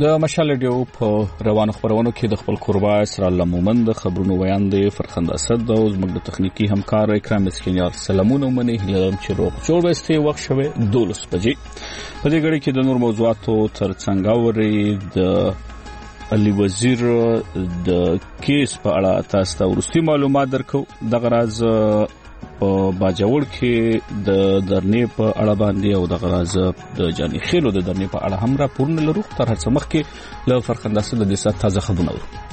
د مشال رادیو په روانو خبرونو کې د خپل قربا اسرا الله مومند خبرونو بیان دی فرخند اسد او زموږ د تخنیکی همکار اکرام مسکینیار سلامونه منی هلم چې روغ جوړ وسته وخت شوه 12 بجې په دې غړي کې د نور موضوعاتو ترڅنګ اوري د علي وزیر د کیس په اړه تاسو ته ورستي معلومات درکو د غراز په باجوړ کې د درنې په اړه باندې او د غراز د جاني خېلو د درنې په اړه هم راپورونه لرو تر هڅه مخ کې له فرخنداسه د دې سات تازه خبرونه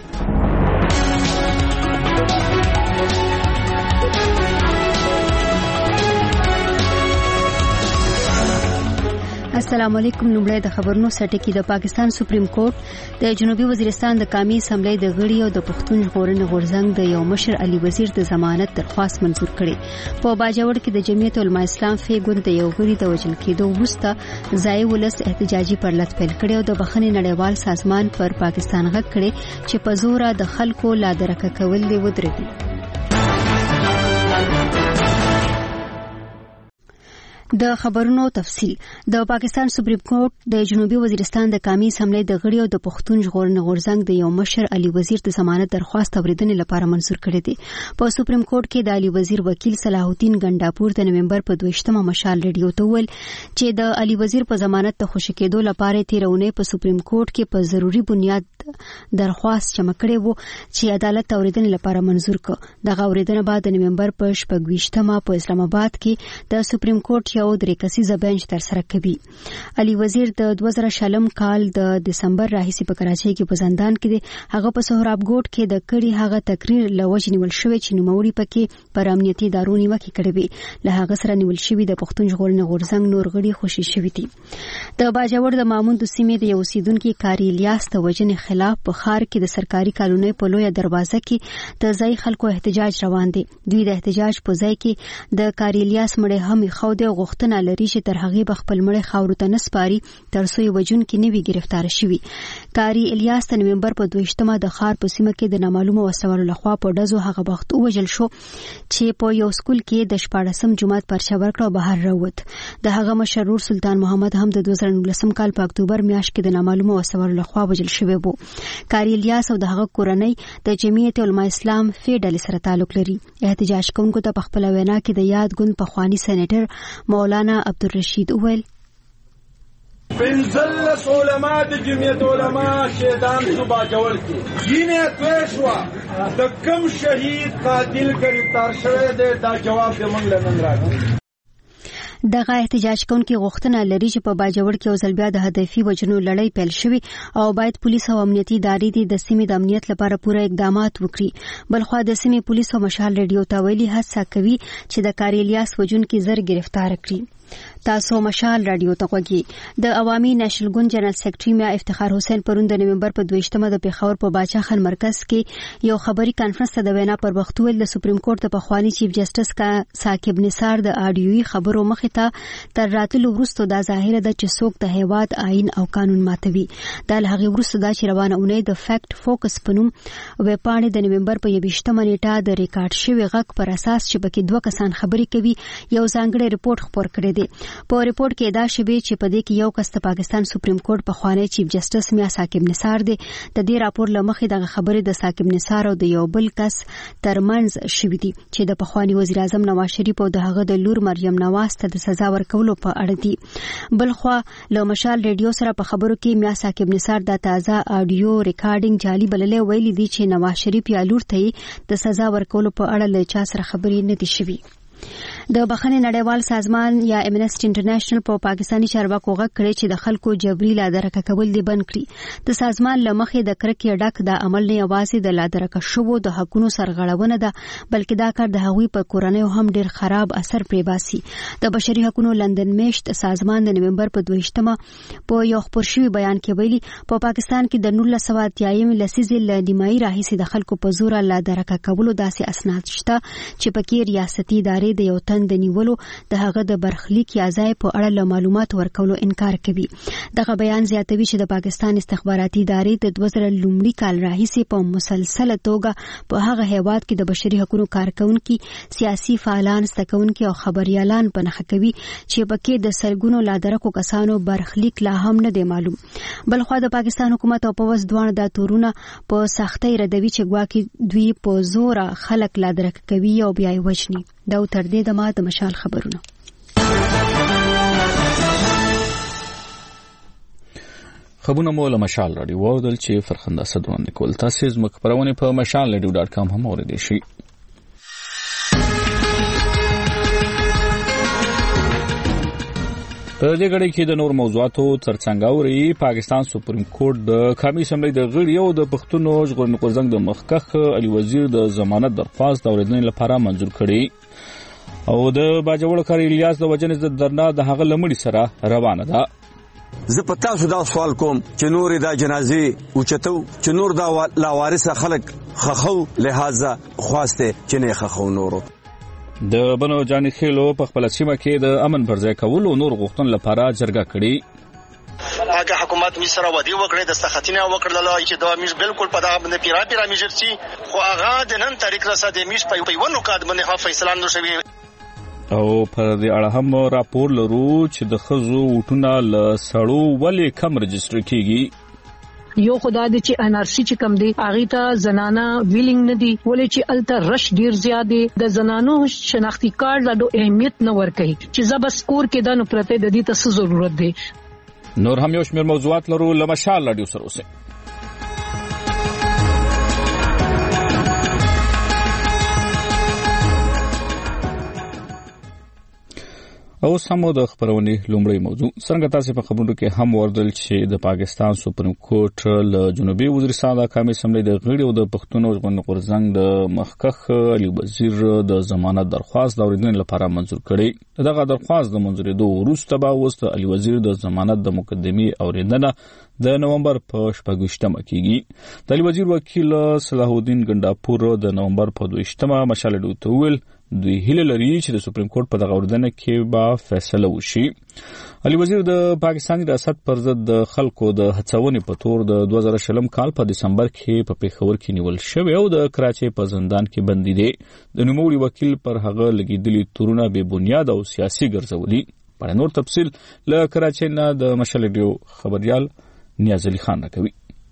السلام علیکم. نومړی د خبرونو سټکی د پاکستان سپریم کورټ د جنوبي وزیرستان د قومي اسمبلی د غړي او د پښتون ژغورنې غورځنګ د یو مشر علي وزیر د ضمانت درخواست منزور کړي. په باجوړ کې د جمعیت العلماء اسلام فی ګوند د یو غړي د وژل کېدو وروسته ځای ولس احتجاجي پرلط پیل کړي او د بخښنې نړیوال سازمان پر پاکستان غږ کړي چې په زور د خلکو لا درکه کول دی ودرېږي. د خبرونو تفصيل. د پاکستان سپریم کورټ د جنوبي وزیرستان د قومي اسمبلی د غړي او د پښتون ژغورنې غورځنګ د یو مشر علي وزیر د ضمانت درخواست اوریدنې لپاره منزور کړی دی. په سپریم کورټ کې د علي وزیر وکیل صلاح الدین ګنداپور د نومبر په 22مه مشال ریډیو ته ویل چې د علي وزیر په ضمانت ته خوشی کېدو لپاره تیرونه په سپریم کورټ کې په ضروری بنیاد درخواست جمع کړی وو چې عدالت اوریدنې لپاره منزور کړ. دغه اوریدنه بعد د نومبر په 28مه په اسلام آباد کې د سپریم کورټ یو درې کسیزه بنچ تر سره کوي. علي وزیر د 2000 کال د دسمبر راهیسې په کراچۍ کې په زندان کې دی. هغه په سهراب ګوټ کې د کړي هغه تقریر لوجه نیول شوی چې نوموړي پکې پر امنیتي ادارو نیوکه کړې وي. له هغه سره نیول شوی د پښتون ژغورنې غورځنګ نور غړي خوشي شوی دي. د باجوړ د مامون د سیمې د یو اوسیدونکو کاری الیاس د وژنې خلاف په ښار کې د سرکاري کالونی په لویه دروازه کې د ځای خلکو احتجاج روان دي. دوی د احتجاج په ځای کې د کاری الیاس مړی هم خوده غوښتنه لري چې تر هغه بخپل مړی خاورو ته نسپاري تر څو وجون کې نوی گرفتار شوی. کاری الیاس د نومبر په 22مه د خار په سیمه کې د نامعلومه وسوالو لخوا په ډزو هغه وخت وژل شو چې په یو سکول کې د 14 جمعات پرچا ورکړه او بهر راووت. د هغه مشرور سلطان محمد هم د 2019 کال په اکتوبر میاشت کې د نامعلومه وسوالو لخوا وژل شوی وو. کاری الیاس او د هغه کورنۍ د جمعیت العلماء اسلام فی ډلې سره تعلق لري. احتجاج کوونکو ته په خپل وینا کې د یاد ګوند پخوانی سېنیټر مولانا عبدالرشید اویل پنځلس علما د جمعیت علما شهیدان صبح جوړ کی جینې توښوا د کم شهید قاتل گرفتار شوی دی دا جواب د موږ لنن راغلی. دغه احتجاج کوونکي غوښتنه لري چې په باجوړ کې اوسل بیا د هدفي وجنو لړۍ پیل شوی او باید پولیس او امنیتي ادارې د سیمې د امنیت لپاره پوره اقدامات وکړي. بلخو د سیمې پولیس او مشال ریډیو ته ویلي هڅه کوي چې د کاری الیاس وجون کې زر گرفتار کړي. تاسو مشال رادیو ته غوږی. د عوامي نېشنل ګوند جنرال سیکریټري میا افتخار حسین پرون د نومبر په 22مه د پیښور په باچا خان مرکز کې یو خبري کانفرنس ته د وینا پر وخت ویل د سپریم کورټ د پخوانی چیف جسټس کا ثاقب نثار د اډیوي خبرو مخې ته تر راتلو وروسته دا ظاهره ده چې څوک د هیواد آئین او قانون ماتوي. دا له هغه وروسته دا چې روانه اونۍ د فیکټ فوکس پنوم ویب پاڼې د نومبر په 28مه نیټه د ریکارډ شوی غږ پر اساس چې پکې دوه کسان خبري کوي یو ځانګړی ریپورت خبر کړی دی. په ریپورت کې دا شوی چې په دې کې یو کس د پاکستان سپریم کورټ پخوانی چیف جسټس میا ثاقب نثار دی. د دې راپور لمخې دغه خبرې د ثاقب نثار او د یو بل کس ترمنځ شوی دي چې د پخوانی وزیر اعظم نواز شریف او د هغه د لور مریم نواز ته د سزا ورکولو په اړه دي. بلخو له مشال ریډیو سره په خبرو کې میا ثاقب نثار د تازه اډیو ریکارډینګ جعلي بللې ویلي دي چې نواز شریف یا لور ته د سزا ورکولو په اړه له چا سره خبرې نه دي شوي. د بخښنې نړیوال سازمان یا امنسټي انټرنیشنل په پاکستاني چارواکو غږ کړی چې د خلکو جبري لادرکه کول دی بند کړي. د سازمان لمخې د کرکې ډک د عمل نه یوازې د لادرکه شوو د حقونو سرغړونه ده بلکې دا کار د هغوی په کورنۍ هم ډیر خراب اثر پرې باسي. د بشري حقونو لندن میشت سازمان د نومبر په 22مه په یو خبر شوی بیان کې ویلي په پاکستان کې د 1980 لسیزې ل نیمایي راهیسې د خلکو په زور لادرکه کولو داسې اسناد شته چې پکې ریاستي ادارې د یو تن د نیولو د هغه د برخلیک یا ځای په اړه معلومات ورکولو انکار کوي. دغه بیان زیاتوي چې د پاکستان استخباراتي ادارې د 2000 کال راهیسې په مسلسله توګه په هغه هیواد کې د بشري حقوقو کارکونکو، سیاسي فعالان، ستکونکو او خبريالان په نښه کوي چې پکې د سلګونو لادرکو کسانو برخلیک لا هم نه دی معلوم. بلخوا د پاکستان حکومت او پولیس دوه د تورونه په سختۍ ردوي چې ګواکې دوی په زور خلک لادرک کوي او بیا یې وژني. دا تر دې دمه د مشال خبرونه. خبرونه مو له مشال راډیو واردل چې فرخنده صدوان کول. تاسو زموږ خبرونه په mashalradio.com هم اوریدئ شئ. په دې غړي کې د نور موضوعاتو ترڅنګ اوري پاکستان سپریم کورټ د قومي اسمبلی د غړي او د پښتونو ژغورنې غورځنګ د مخکښ علي وزیر د ضمانت درخواست د اوریدنې لپاره منظور کړي او د باجوړ کار الیاس د وجنې د درنا د هغه لمړي سره روانه ده. زه په تاسو دا سوال کوم چې نور دا جنازې اوچتو چې نور دا لاوارثه خلک خخو لہذا خواسته چې نه خخو نورو د بنو جاني خېلو په خپل سیمه کې د امن پر ځای کول او نور غوښتن لپاره جرګه کړي. هغه حکومت می سره ودی وکړي د سختینه وکړل چې دا میش بالکل په دغه باندې پیرا میجرسي خو هغه د نن تاریخ رساده میش په ونو کاد باندې فیصله نه شوی او پر دې اړه هم راپور لرو چې د خزو وټونه ل سړو ولې کم رجستر کیږي. یو خدا دې چې انارسی چې کم دی اغه ته زنانه ویلینګ نه دی ولې چې الته رش ډیر زیات دی د زنانو شناختی کارت لا ډو اهمیت نه ورکړي چې زب سکور کې د نو پرته د دې ته ضرورت دی. نور هم یو شمېر موضوعات لرو له مشال راډیو سره اوسئ. او سمو د خبرونې لومړی موضوع څنګه تاسو په خبرونو کې هم وردل چې د پاکستان سپریم کورټ له جنوبي وزیرستان د قومي اسمبلی د غړي او د پښتونو ژغورنې غورځنګ د مخکښ علي وزیر د ضمانت درخواست د اوریدنې لپاره منظور کړي. دغه درخواست د منظورېدو وروسته به اوس د علي وزیر د ضمانت د مقدمې اوریدنه د نومبر په 28مه کېږي. د علي وزیر وکیل صلاح الدین ګنداپور د نومبر په 22مه مشال ډوته ویل دوی هیله لري چې د سپریم کورټ په دغه اوریدنه کې به فیصله وشي. علي وزیر د پاکستاني ریاست پر ضد د خلکو د هڅونې په تور د 2020 کال په دسمبر کې په پیښور کې نیول شوی او د کراچۍ په زندان کې بندي دي. د نوموړي وکیل پر هغه لګیدلي تورونه بې بنیاد او سیاسي ګرځولي. په نور تفصیل له کراچۍ نه د مشال ریډیو خبريال نیاز علي خان راکوي.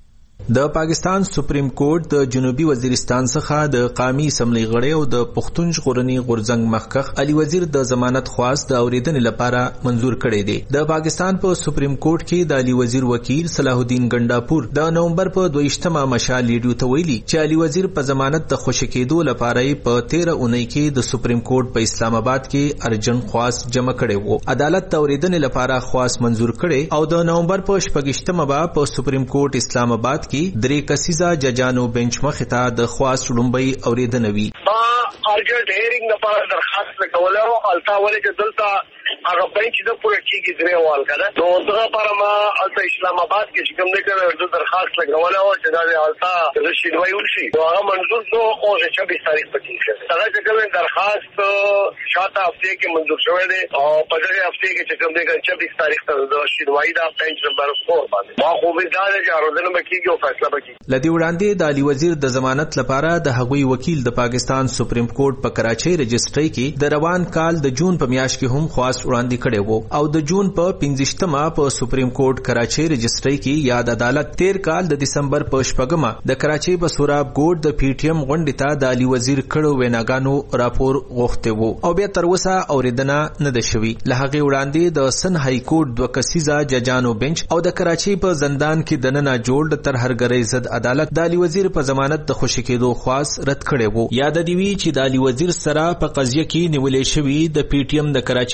د پاکستان سپریم کورټ د جنوبي وزیرستان څخه د قومي اسمبلی غړي او د پښتون ژغورنې غورځنګ مخکښ علي وزیر د ضمانت خواست د اوریدنې لپاره منظور کړی دی. د پاکستان په سپریم کورټ کې د علي وزیر وکیل صلاح الدین ګنداپور د نومبر په 22مه مشال ریډیو ته ویلي چې علي وزیر په ضمانت د خوشی کېدو لپاره په 13 اونۍ کې د سپریم کورټ په اسلام آباد کې ارجن خواست جمع کړی وو. عدالت د اوریدنې لپاره خواست منظور کړي او د نومبر په 28مه په سپریم کورټ اسلام آباد کې درې کسیزه ججانو بنچ مخې ته د خواست لومبۍ اوریدنه وي. ارجنټ هیرینګ لپاره درخواست لګولو التا ولې چې دلته هغه بنچ د پوره کېږي درې وال کنه نو دغه لپاره ما التا اسلام آباد کې چې کوم نه کړو د درخواست لګولو چې دا التا د شینوي ورشي هغه منظور نو او 26 تاریخ پکې شي. هغه چې کوم درخواست شاته هفته کې منظور شوی دی او په دغه هفته کې چې کوم نه 26 تاریخ ته د شینوي دا بنچ نمبر 4 باندې ما خو به دا چې اورېدنه مکیږي او فیصله وکړي. لدی وړاندې د علي وزیر د ضمانت لپاره د هغوی وکیل د پاکستان سپریم کورټ په کراچۍ رجسټري کې د روان کال د جون په میاشت کې هم خواست وړاندې کړی وو او د جون په 15مه په سپریم کورټ کراچۍ رجسټري کې یاد عدالت 13 کال د دسمبر په 8مه د کراچۍ په سوراب ګوټ د پی ټی ایم غونډې ته د علي وزیر کړو ویناګانو راپور غوښته وو او بیا تر اوسه اوریدنه نه ده شوې. له هغې وړاندې د سن های کورټ دوه کسیزه ججانو بنچ او د کراچۍ په زندان کې دننه جوړ ترهرګرۍ ضد عدالت د علي وزیر په ضمانت د خوشی کېدو خواست رد کړی وو. یاد دی وی چې د علي وزیر سره په قضیه کې نیولې شوی د پی ټی ایم د کراچۍ ټولغړي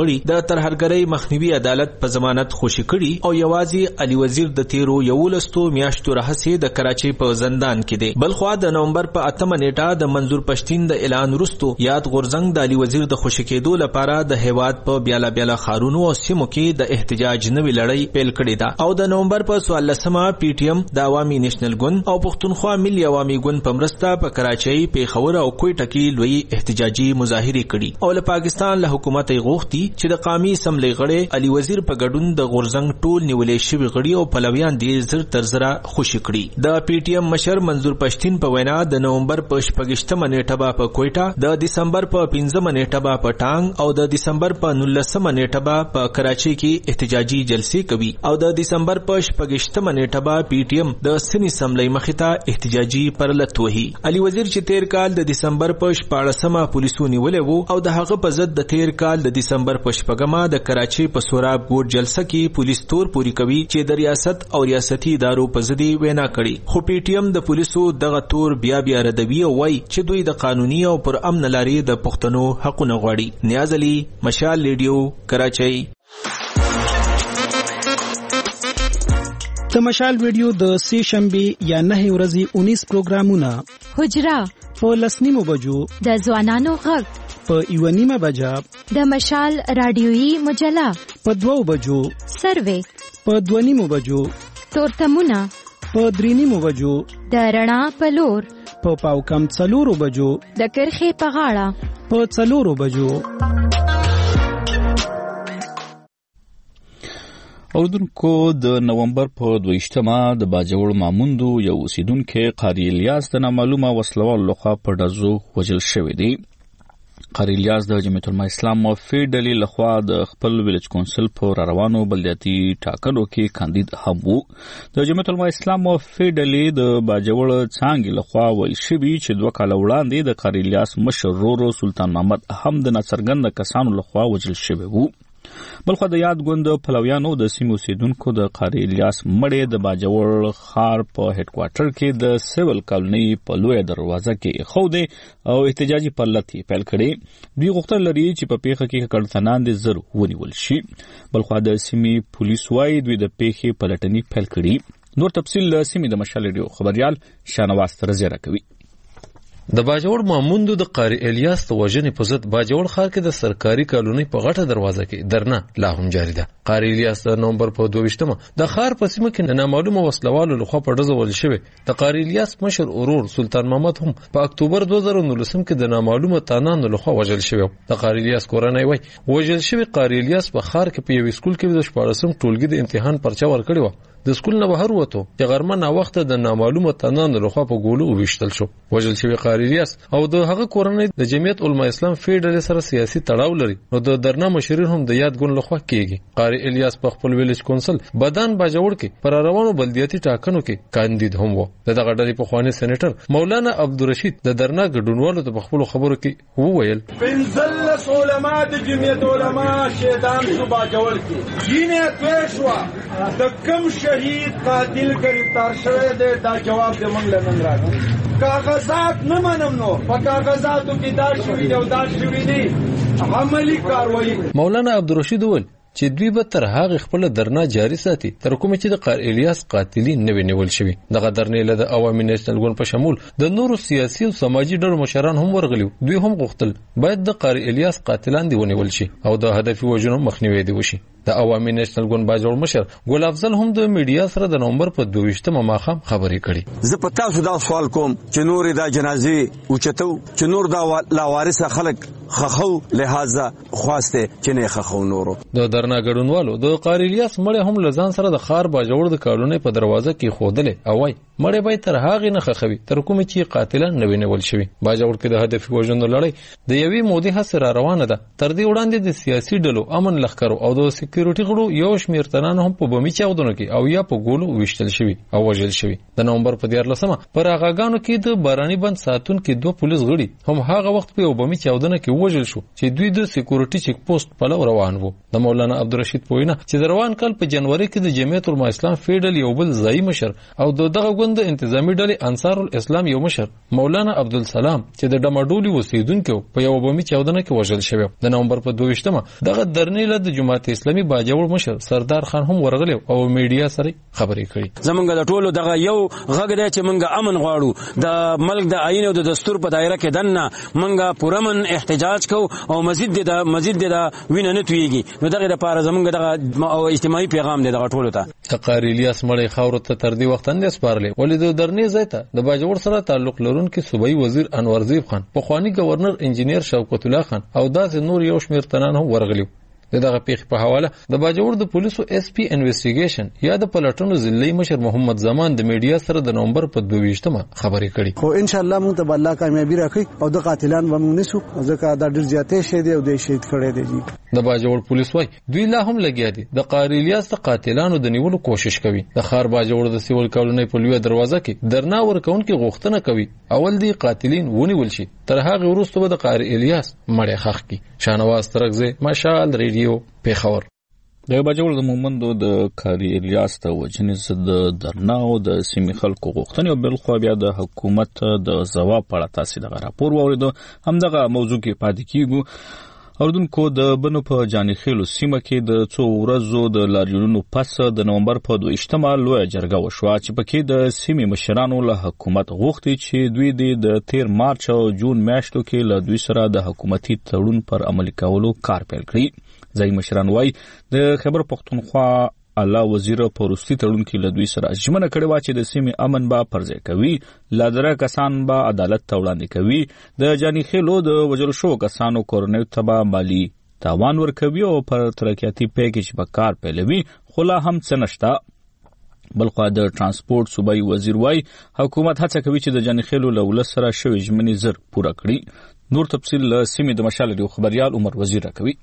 غړي د ترهګرۍ مخنیوي عدالت په ضمانت خوشي کړي او یوازې علي وزیر د تیرو 11 میاشتو راهیسې د کراچۍ په زندان کې دی. بلخوا د نومبر په 8 نیټه د منظور پښتین د اعلان وروسته یاد غورځنګ د علي وزیر د خوشي کېدو لپاره د هیواد په بیاله بیاله ښارونو او سیمو کې د احتجاج نوې لړۍ پیل کړې ده او د نومبر په 14مه پی ټی ایم د عوامي نېشنل ګوند او پښتونخوا ملي عوامي ګوند په مرسته په کراچۍ، پیښور او کوټه کې لوی احتجاجي مظاهرې کړي او له پاکستان له حکومت غوښتي چې د قومي اسمبلی غړي علي وزیر په ګډون د غورځنګ ټول نیولې شوی غړي او پلویان دې زر تر زره خوشي کړي. د پی ټی ایم مشر منظور پښتین په وینا د نومبر په 14مه نیټه په کوټه، د دسمبر په 15مه نیټه په ټانګ او د دسمبر په 19مه نیټه په کراچۍ کې احتجاجي جلسې کوي او د دسمبر په 14مه نیټه پی ټی ایم د سنی سملې مخته احتجاجي پرلط وهي. علي وزیر چې تیر کال د دسمبر په 14مه پولیسو نیولې وو او د هغه په ضد د تیر کال د دسمبر په 14مه د کراچۍ په سوراب ګوټ جلسه کې پولیس تور پوری کوي چې د ریاست او ریاستي ادارو په ضد وینا کړي، خو پی ټی ایم د پولیسو دغه تور بیا ردوي او وایي چې دوی د قانوني او پر امن لارې د پښتنو حقونه غواړي. نیاز علي، مشال ریډیو، کراچۍ. د مشال ریډیو د سې شنبه یا 9 ورځې 19 پروګرامونه: حجره په 10:30 بجو، د ځوانانو غږ په 1:30 بجا، د مشال رادیويي مجله په 2 بجو، سروې په 2:30 بجو، تورتمونه په 3:30 بجو، د رڼا په لور په پاوکم 4 بجو، د کرخې په غاړه په 4 بجو. اوردونکو د نومبر په 22مه د باجوړ ماموندو یو اوسیدونکو قاری الیاس د نامعلومه وسلوال لخوا په ډزو وژل شوی دی. قاری الیاس د جمعیت العلماء اسلام موافق ډلې لخوا د خپل ویلج کونسل په روانو بلدیاتي ټاکنو کې کاندید هم وو. د جمعیت العلماء اسلام موافق ډلې د باجوړ څانګې لخوا ویل شوی چې 2 کال وړاندې د قاری الیاس مشر ورور سلطان محمد هم د ناڅرګند کسانو لخوا وژل شوی وو. بلخو د یاد ګوند پلویانو د سیمو اوسیدونکو د قاری الیاس مړی د باجوړ ښار په هډ کوارټر کې د سیول کالوني په لویه دروازه کې خوده او احتجاجي پرلطي پیل کړي. دوی غوښتل لري چې په پیښه کې کډتنان د زر ونیول شي. بلخو د سیمې پولیس وايي دوی د پیښې پلټنې پیل کړي. نور تفصیل له سیمې د مشال ریډیو خبريال شانواز ترزیره کوي. د باجوړ ماموندو د قاری الیاس د وژنې په ضد باجوړ ښار کې د سرکاري کالوني په غټه دروازه کې درنه لا هم جاری ده. قاری الیاس د نومبر په 22مه د ښار په سیمه کې نامعلومه وسلوالو لخوا په ډزو وژل شوی. د قاری الیاس مشر ورور سلطان محمد هم په اکتوبر 2019 کې د نامعلومه تانانو لخوا وژل شوی. د قاری الیاس کورنۍ وایي وژل شوی قاری الیاس په ښار کې په یو سکول کې د 14 ټولګي د امتحان پرچا ورکړی و. د سکول نه بهر وته چې غرمه نا وخت د نامعلومه تنان لخوا په ګولو وشتل شو. وژل شوی قاری الیاس او د هغه کورنۍ د جمعیت علماء اسلام فیډرال سره سیاسي تړاو لري نو د درنه مشرین هم د یاد ګوند لخوا کیږي. قاری الیاس په خپل ویلج کونسل بدن باجوړ کې پر روانو بلدیاتي ټاکنو کې کاندید هم و. دغه ډلې په خواني سېنیټر مولانا عبدالرشید د درنه ګډونوالو ته په خپل خبرو کې وویل پنځلس علما د جمعیت علما شهیدان شو باجوړ کې جینه توښوا د کم شهید قاتل گرفتار شوی دی دا جواب دې موږ له نن راځي. کاغذات نه منم نو په کاغذاتو کې دا شوی دی او دا شوی دی عملی کاروایی. مولانا عبدالرشید وویل چې دوی به تر هغه خپل درنه جاری ساتي تر کومه چې د قاری الیاس قاتلین نه ونیول شوی. دغه درنه له د عوامي نېشنل ګوند په شمول د نورو سیاسي او سماجی ډلو مشران هم ورغلي. دوی هم غوښتل باید د قاری الیاس قاتلان دی ونیول شي او د هدفي وژنو مخنیوي دی وشي. د عوامي نېشنل ګوند باجوړ مشر ګل افضل هم د میډیا سره د نومبر په 22مه ماښام خبرې کړي. زه په تاسو دا سوال کوم چې نور دا جنازې اوچتو چې نور دا لاوارثه خلک خخو لہذا خواسته چې نه خخو نورو. د درنا ګډونوالو د قاری الیاس مړی هم لزان سره د خار باجوړ د کالونی په دروازه کې خودلې او وای مړی به تر هغه نه خخوي تر کوم چې قاتلان نه وینول شوی. باجوړ کې د هدف وژنو لړۍ د یوې مودې هڅه را روانه ده. تر دې وړاندې د سیاسي ډلو امن لخرو او د سکیورټي غړو یو شمېر تنان هم په بمي چاودنو کې او یا په ګولو وشتل شوی او وژل شوی. د نومبر په 14مه پر هغاګانو کې د باراني بند ساتون کې 2 پولیس غړي هم هغه وخت په یو بمي چاودنه کې وژل شو چې دوی د سکیورټي چیک پوسټ په لور روان وو. د مولانا عبدالرشید پوینا چې د روان کال په جنوري کې د جمعیت العلماء اسلام فیډل یو بل ځای مشر او دغه غوند انتظامی ډلې انصار الاسلام یو مشر مولانا عبدالسلام چې د ډماډولي اوسیدونکو په یو بمي چاودنه کې وژل شوی. د نومبر په 22مه دغه درنې له جماعت اسلامي باجوړ مشر سردار خان هم ورغلی او میډیا سره خبرې کړي. زمونږ د ټولو دغه یو غږ دی چې مونږ امن غواړو، د ملک د آئین او د دستور په دایره کې دنه مونږ پرمن احتجاج کو او مزید د وینه نه تویږي. نو دغه لپاره زمونږ دغه اجتماعي پیغام دی دغه ټولو ته. قاری الیاس مړی خاور ته تر دې وخت اندې سپارلې ولې د درنې ځای ته د باجوړ سره تعلق لرونکي صوبایي وزیر انور زیب خان، پخوانی گورنر انجینیر شوکت الله خان او داسې نور یو شمېر تنان هم ورغلیو. دغه پیښې په حواله د باجوړ د پولیسو اس پی انویسټیګیشن یا د پلټنو ضلعي مشر محمد زمان د میډیا سره د نومبر په 22مه خبرې کړي. خو ان شاء الله موږ ته الله کامیابی راکړي او د قاتلان به موږ نسو ځکه دا ډېر زیاتې شه دي او د شهید کړي دي. د باجوړ پولیس وايي دوی لا هم لګیا دي د قاری الیاس د قاتلانو د نیولو کوشش کوي. د خار باجوړ د سیول کولونی په لوی دروازه کې درنا ورکونکو غوښتنه کوي اول دی قاتلین ونیول شي تر هغه وروسته به د قاری الیاس مړی خخ کی. شانواز ترغزه مشال ریډیو پیښور. د باجوړ د مومندو د قاری الیاس ته وجنې زد درناو د سیمې خلکو غوښتنې او بل خو بیا د حکومت د ځواب په اړه تاسو د راپور واوریدو. همدغه موضوع کې پاتې کیږو. اردوونکو د بنو په جانخیلو سیمه کې د څو ورځو د لاریونونو پس د نومبر په 22مه لوی جرګه وشوه چې پکې د سیمې مشرانو له حکومت غوښتي چې دوی د 13 مارچ او جون میاشتو کې له دوی سره د حکومتي تړون پر عملي کولو کار پیل کړي. ځای مشران وایي د خیبر پختونخوا الله وزیر په وروستي تړون کې له دوی سره ژمنه کړې وه چې د سیمې امن به پرځای کوي، لادره کسان به عدالت ته وړاندې کوي، د جاني خیلو د وژل شوو کسانو کورنیو ته به مالي تاوان ورکوي او پر ترقیاتي پیکیج به کار پیلوي. خو لا هم څه نشته. بلخوا د ترانسپورت صوبایي وزیر وایي حکومت هڅه کوي چې د جاني خیلو له ولس سره شوې ژمنې زر پوره کړي. نور تفصیل له سیمې د مشال ریډیو خبريال عمر وزیر راکوي.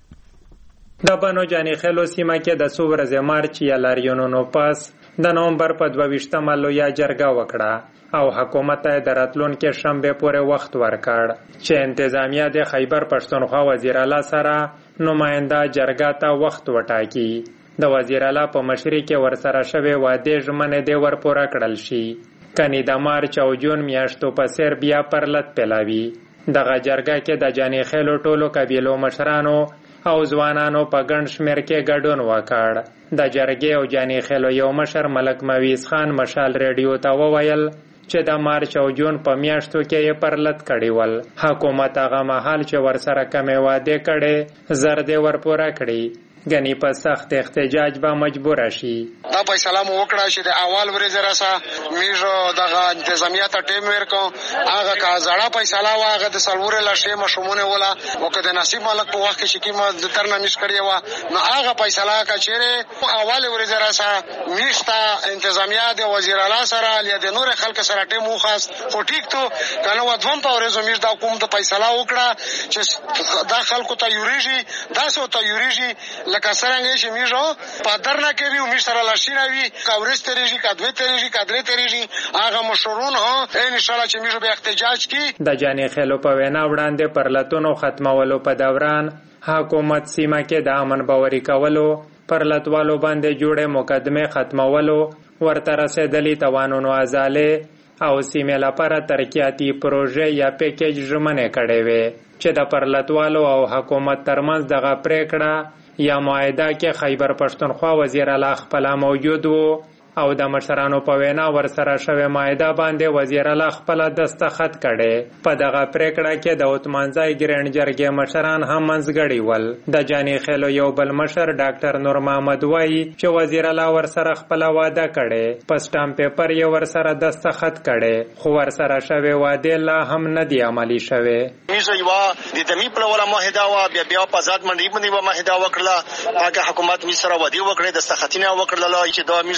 د بنو جاني خیلو سیمه کې د څو ورځې مارچ یا لاریونونو پس د نومبر په 22مه لویه جرګه وکړه او حکومت ته د راتلونکي شنبه پورې وخت ورکړ چې انتظامیه د خیبر پښتونخوا وزیر اعلی سره نماینده جرګه ته وخت وټاکي. د وزیر اعلی په مشرۍ کې ورسره شوی واده ژمنې د ورپوره کړل شي کني د مارچ او جون میاشتو په سر بیا پرلط پیلاوي. دغه جرګه کې د جاني خیلو ټولو قبیلو مشرانو او ځوانانو په ګڼ شمېر کې ګډون وکړ. د جرګې او جاني خیلو یو مشر ملک مویز خان مشال ریډیو ته وویل چې د مارچ او جون په میاشتو کې یې پرلط کړي ول. حکومت هغه مهال چې ورسره کمې وعدې کړي زر دې ورپوره کړي. غنی په سخت احتجاج به مجبور شي. دا فیصله مو وکړه چې د اول ورځ راسه میژو دغه انتظامیه ته ټیم ورکو هغه کا زړه فیصله واغه د سلور لشه مشمونه ولا او کده نصیب ملک په وخت کې کیمه د ترنه مش کړی و نو هغه فیصله کا چیرې اول ورځ راسه میشتا انتظامیه د وزیر اعلی سره یا د نور خلک سره ټیم وخاص خو ټیک تو کنه ودوم په ورځ میش دا کوم د فیصله وکړه چې دا خلکو ته یوریږي دا سو ته یوریږي لکه څنګه چې میژو په درنه کې وي میش سره لاشینه وي کاورس تریږي کدوې تریږي کدرې تریږي هغه مشرون ها ان شاء الله چې میژو به احتجاج کی. د جاني خیلو په وینا وړاندې پرلتونو ختمولو په دوران حکومت سیمه کې د امن باوري کولو پرلتوالو باندې جوړه مقدمه ختمولو ورته رسیدلې توانونو ازاله او سیمه لپاره ترقیاتی پروژه یا پیکیج ژمنه کړې وي چې د پرلتوالو او حکومت ترمنځ دغه پریکړه یا معاهده کې خیبر پښتونخوا وزیر اعلی خپل موجود وو او د مشرانو په وینا ورسره شوی معاهده باندې وزیر اعلی خپل دستخط کړي. په دغه پریکړه کې د عثمانزای ګرند جرګې مشران هم منځګړي ول. د جاني خیلو یو بل مشر ډاکټر نور محمد وایي چې وزیر اعلی ورسره خپل وعده کړي په سټامپ پیپر یې ورسره دستخط کړي خو ورسره شوی وعده لا هم نه دی عملی شوی. میزه یو د دمی په ولا معاهده وا بیا په آزاد منډي باندې معاهده وکړه هغه حکومت می سره وعده وکړه دستخطینه وکړه چې دا میز بالکل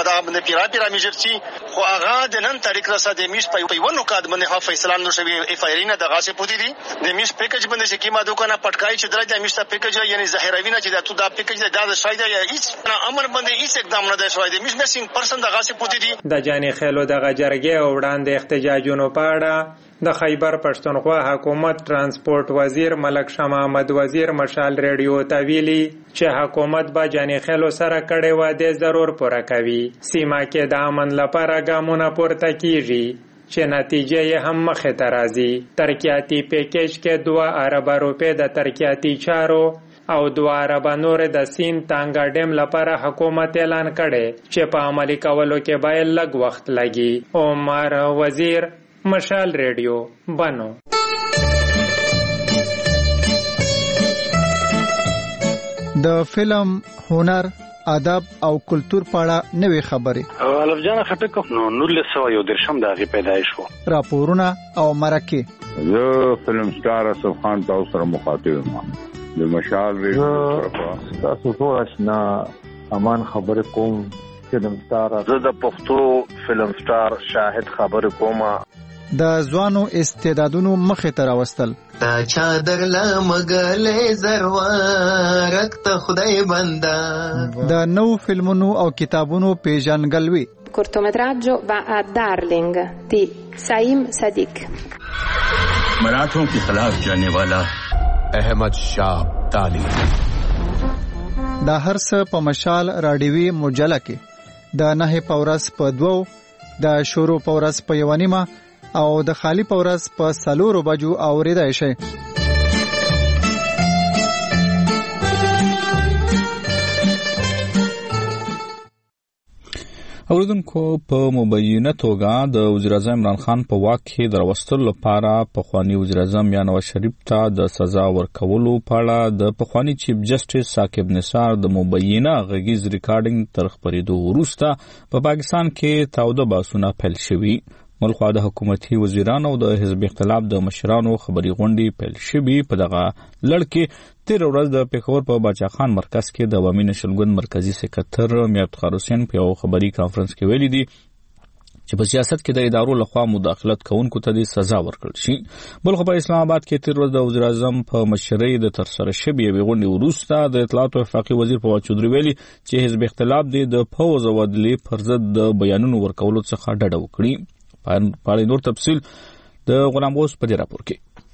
په دا باندې پیرا میجرسي خو هغه د نن تاریخ سره د میس په یو نقاد باندې ها فیصله نو شوی اف آی نه د غاسه پوتی دي د میس پیکج باندې چې کیما دوکانه پټکای چې درته میس ته پیکج یعنی ظاهروی نه چې دا پیکج د شاید یا هیڅ امر باندې هیڅ اقدام نه دی شوی د میس مسینګ پرسن د غاسه پوتی دي د جاني خېلو د غجرګي او وړاندې احتجاجونو په اړه د خیبر پښتونخوا حکومت ترانسپورت وزیر ملک شاه محمد وزیر مشال ریډیو ته ویلي چې حکومت به جاني خېلو سره کړي وعده ضرور پوره کوي سیمه کې د امن لپاره ګامونه پورته کیږي چې نتیجه یې هم مخې ته راځي ترقیاتي پیکیج کې 2 ارب روپے د ترقیاتي چارو او 2 ارب نور د سین تانګا ډیم لپاره حکومت اعلان کړي چې په عملي کولو کې باید لږ وخت لګي عمر وزیر مشال ریډیو بنو د فلم هنر ادب او کلچر په اړه نوې خبرې الف جان خټک نو 1913 د هغه پیدایش وو راپورونه او مرکه زه فلم سٹار اسف خان تاسو سره مخاطب یم د مشال ریډیو تاسو ټول آشنا امان خبر کوم فلم سٹار زه د پښتو فلم سٹار شاهد خبر کوم د ځوانو استعدادونو مخې ته راوستل تا چادر لا مګلې زروارک ته خدای بندا د نو فلمونو او کتابونو پیژنګلوي cortometraggio va a Darling di Saim Sadiq मराठों के खिलाफ जाने वाला अहमद शाह अब्दाली دا هر څه په مشال راډیوي مجله کې د 9 پورس په 2 د شروع پورس په 1 او د خالی پورس په 4 بجو اوریدای شي اوریدونکو په مبینه توګه د وزیر اعظم عمران خان په واک کې دروستلو لپاره پخوانی وزیر اعظم یا نواز شریف ته د سزا ورکولو په اړه د پخوانی چیف جسټس ثاقب نثار د مبینه غږیز ریکارډینګ تر خبرېدو وروسته په پاکستان کې تاوده بحثونه پیل شوي ملخوا د حکومتي وزیرانو او د حزب اختلاف د مشرانو خبري غونډې پیل شوي په دغه لړ کې تیر ورځ د پېښور په باچا خان مرکز کې د عوامي نشلګوند مرکزی سکرټر میر افتخار حسین په یو خبري کانفرنس کې ویلي دي چې په سیاست کې د ادارو لخوا مداخلت کوونکو ته د سزا ورکړل شي بلخو په اسلام آباد کې تیر ورځ د وزیر اعظم په مشرۍ د ترسره شوې یوې غونډې وروسته د اطلاعات او وفاقي وزیر فواد چودري ویلي چې حزب اختلاف د پوځ او عدلي پر ضد د بیانونو ورکولو څخه ډډه وکړي په نور تفصیل د غلام غوث په دې راپور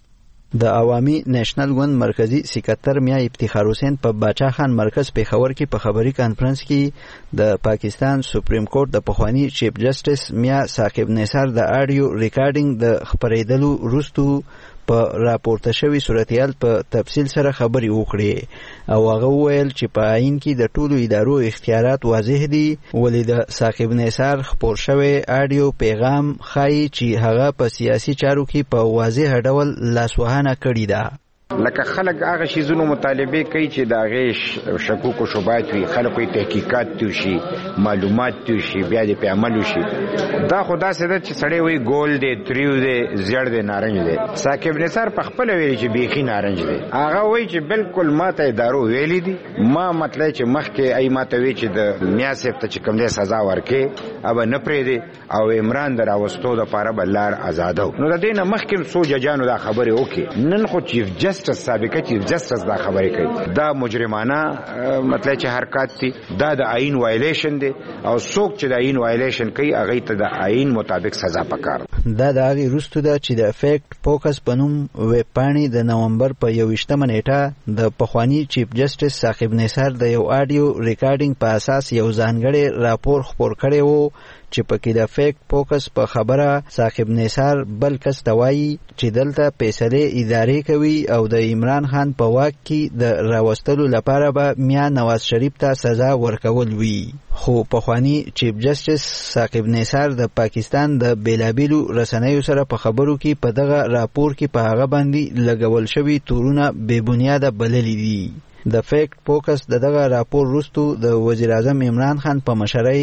کې د عوامي نېشنل ګوند مرکزی سکرټر میا افتخار حسین په باچا خان مرکز پیښور کې په خبري کانفرنس کې د پاکستان سپریم کورټ د پخوانی چیف جسټس میا ثاقب نثار د اډیو ریکارډینګ د خبرېدلو وروسته په راپورته شوی صورتحال په تفصیل سره خبري وکړي او هغه وویل چې په عین کې د ټولو ادارو اختیارات واضح دي ولې د ثاقب نثار خبر شوی اډیو پیغام خای چې هغه په سیاسي چارو کې په واضح ډول لاسوهانه کړی ده لکه خلک هغه شیزونو مطالبه کوي چې دا غیش شکوک او شبهات وي خلکو تحقیقات توشي معلومات توشي بیا دې په عمل وشي دا خدا سره چې سړی وي ګول دی تریو دی زیړ دی نارنج دی ثاقب نثار په خپل ویلي چې بیخي نارنج دی هغه وایي چې بالکل ماته ادارو ویلي دي ما مطلب چې مخکې ای ماته وی چې د میاسف ته چې کوم دی سزا ورکې اب نه پرې دی او عمران دراوستو د پاره بلار آزادو نو د دینه مخکې سو ججانو دا خبره وکي نن خو چیف جسټس سابقه چیف جسټس دا خبره کوي دا مجرمانه مطلب چې حرکت دي دا د آئین وایلیشن دي او څوک چې د آئین وایلیشن کوي هغه ته د آئین مطابق سزا پکار دا د هغه وروسته ده چې د افیکټ فوکس پنوم ویب پاڼې د نومبر په 21 نیټه د پخوانی چیف جسټس ثاقب نثار د یو اډیو ریکارډینګ په اساس یو ځانګړی راپور خبر کړی وو چې پکې د فیکټ فوکس په خبره ثاقب نثار بل کس توایي چې دلته فیصله ادارې کوي او د عمران خان په واک کې د راوستلو لپاره به میا نواز شریف ته سزا ورکول وي خو پخوانی چیف جسټس ثاقب نثار د پاکستان د بیلابیلو رسنیو سره په خبرو کې په دغه راپور کې په هغه باندې لګول شوی تورونه بې بنیاده بللي دي د فیکټ فوکس دغه راپور وروسته د وزیر اعظم عمران خان په مشرۍ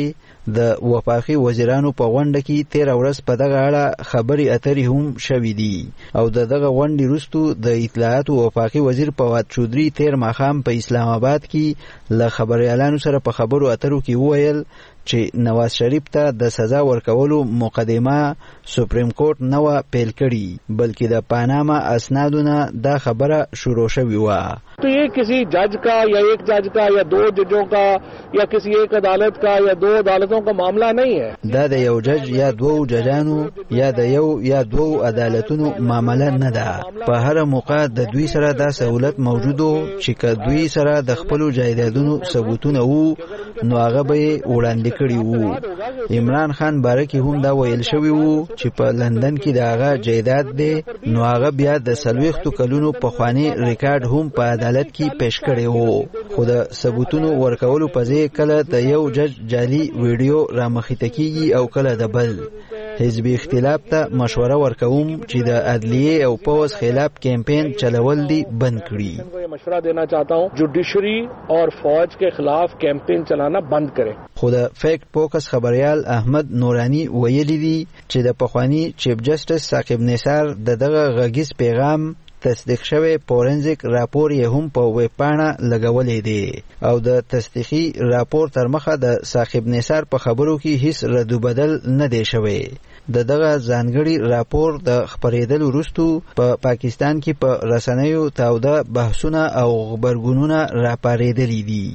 د وفاقي وزیرانو په غونډه کې 13 ورځ په دغه اړه خبري اترې هم شوې دي او دغه غونډې وروسته د اطلاعات وفاقي وزیر فواد چودري تیر ماښام په اسلام آباد کې له خبريالانو سره په خبرو اترو کې وویل چې نواز شریف ته د سزا ورکولو مقدمه سپریم کورټ نه و پیل کړي بلکې د پاناما اسنادونه دا خبره شروع شوې و. तो ये किसी जज का या एक जज का या दो जजों का या किसी एक अदालत का या दो अदालतों का मामला नहीं है. دا د یو جج یا دوو ججانو یا د یو یا دوو عدالتونو معامله نه ده. په هر موقع د دوی سره دا سہولت موجودو چې که دوی سره د خپل جایدادونو ثبوتونه وو نو هغه به وړاندې کړي وو. عمران خان باره کې هم دا ویل شوی وو چې په لندن کې د هغه جایداد دی نو هغه بیا د 40 کلونو پخوانی ریکارډ هم په عدالت کې پیش کړی وو. خو د ثبوتونو ورکولو په ځای کله د یو جج جعلي ویډیو را مخې کیږي او کله د بل. حزب اختلاف ته مشوره ورکوم چې د عدلیه او پوز خلاف کمپین چلول دي بند کړي. مشورہ دینا چاہتا ہوں جوڈیشری اور فوج کے خلاف کیمپین چلانا بند کرے. خو د فیکٹ فوکس خبريال احمد نورانی ویلي دي چې د پخوانی چیف جسټس ثاقب نثار دغه غږیز پیغام تصدیق شوی فورنزیک راپور یې هم په ویب پاڼه لګولې دی او د تصدیقي راپور تر مخه د ثاقب نثار په خبرو کې هیڅ رد و بدل نه دی شوی. دغه ځانګړي راپور د خبرېدل وروسته په پاکستان کې په رسنیو تاوده بحثونه او خبرګونونه راپارېدلي دي.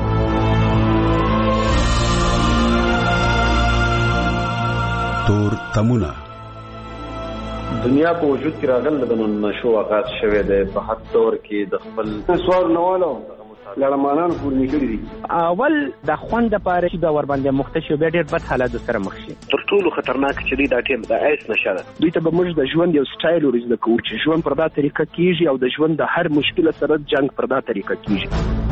تور تمونه دنیا په وجود کې راغل د نشو آغاز شوه د په حد دور کې د خپل سوال نوالو لړمانان پور نکړي دي. اول د خوند لپاره چې د ور باندې مختشي به ډېر بد حالات سره مخ شي. تر ټولو خطرناک چې دا ټیم د ایس نشه ده. دوی ته به موږ د ژوند یو سټایل ورزده کوو چې ژوند پر دا طریقه کیږي او د ژوند د هر مشکل سره جنگ پر دا طریقه کیږي.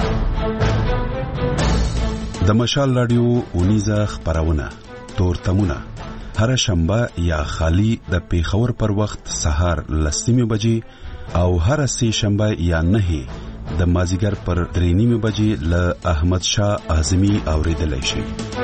د مشال رادیو اونیزه خبرونه تور تمونه هر شنبه یا خالی د پیښور پر وخت سهار 10 بجې او هر سه شنبه یا 9 د مازیګر پر 3 بجې له احمد شاه اعظمي اوریدلای شي.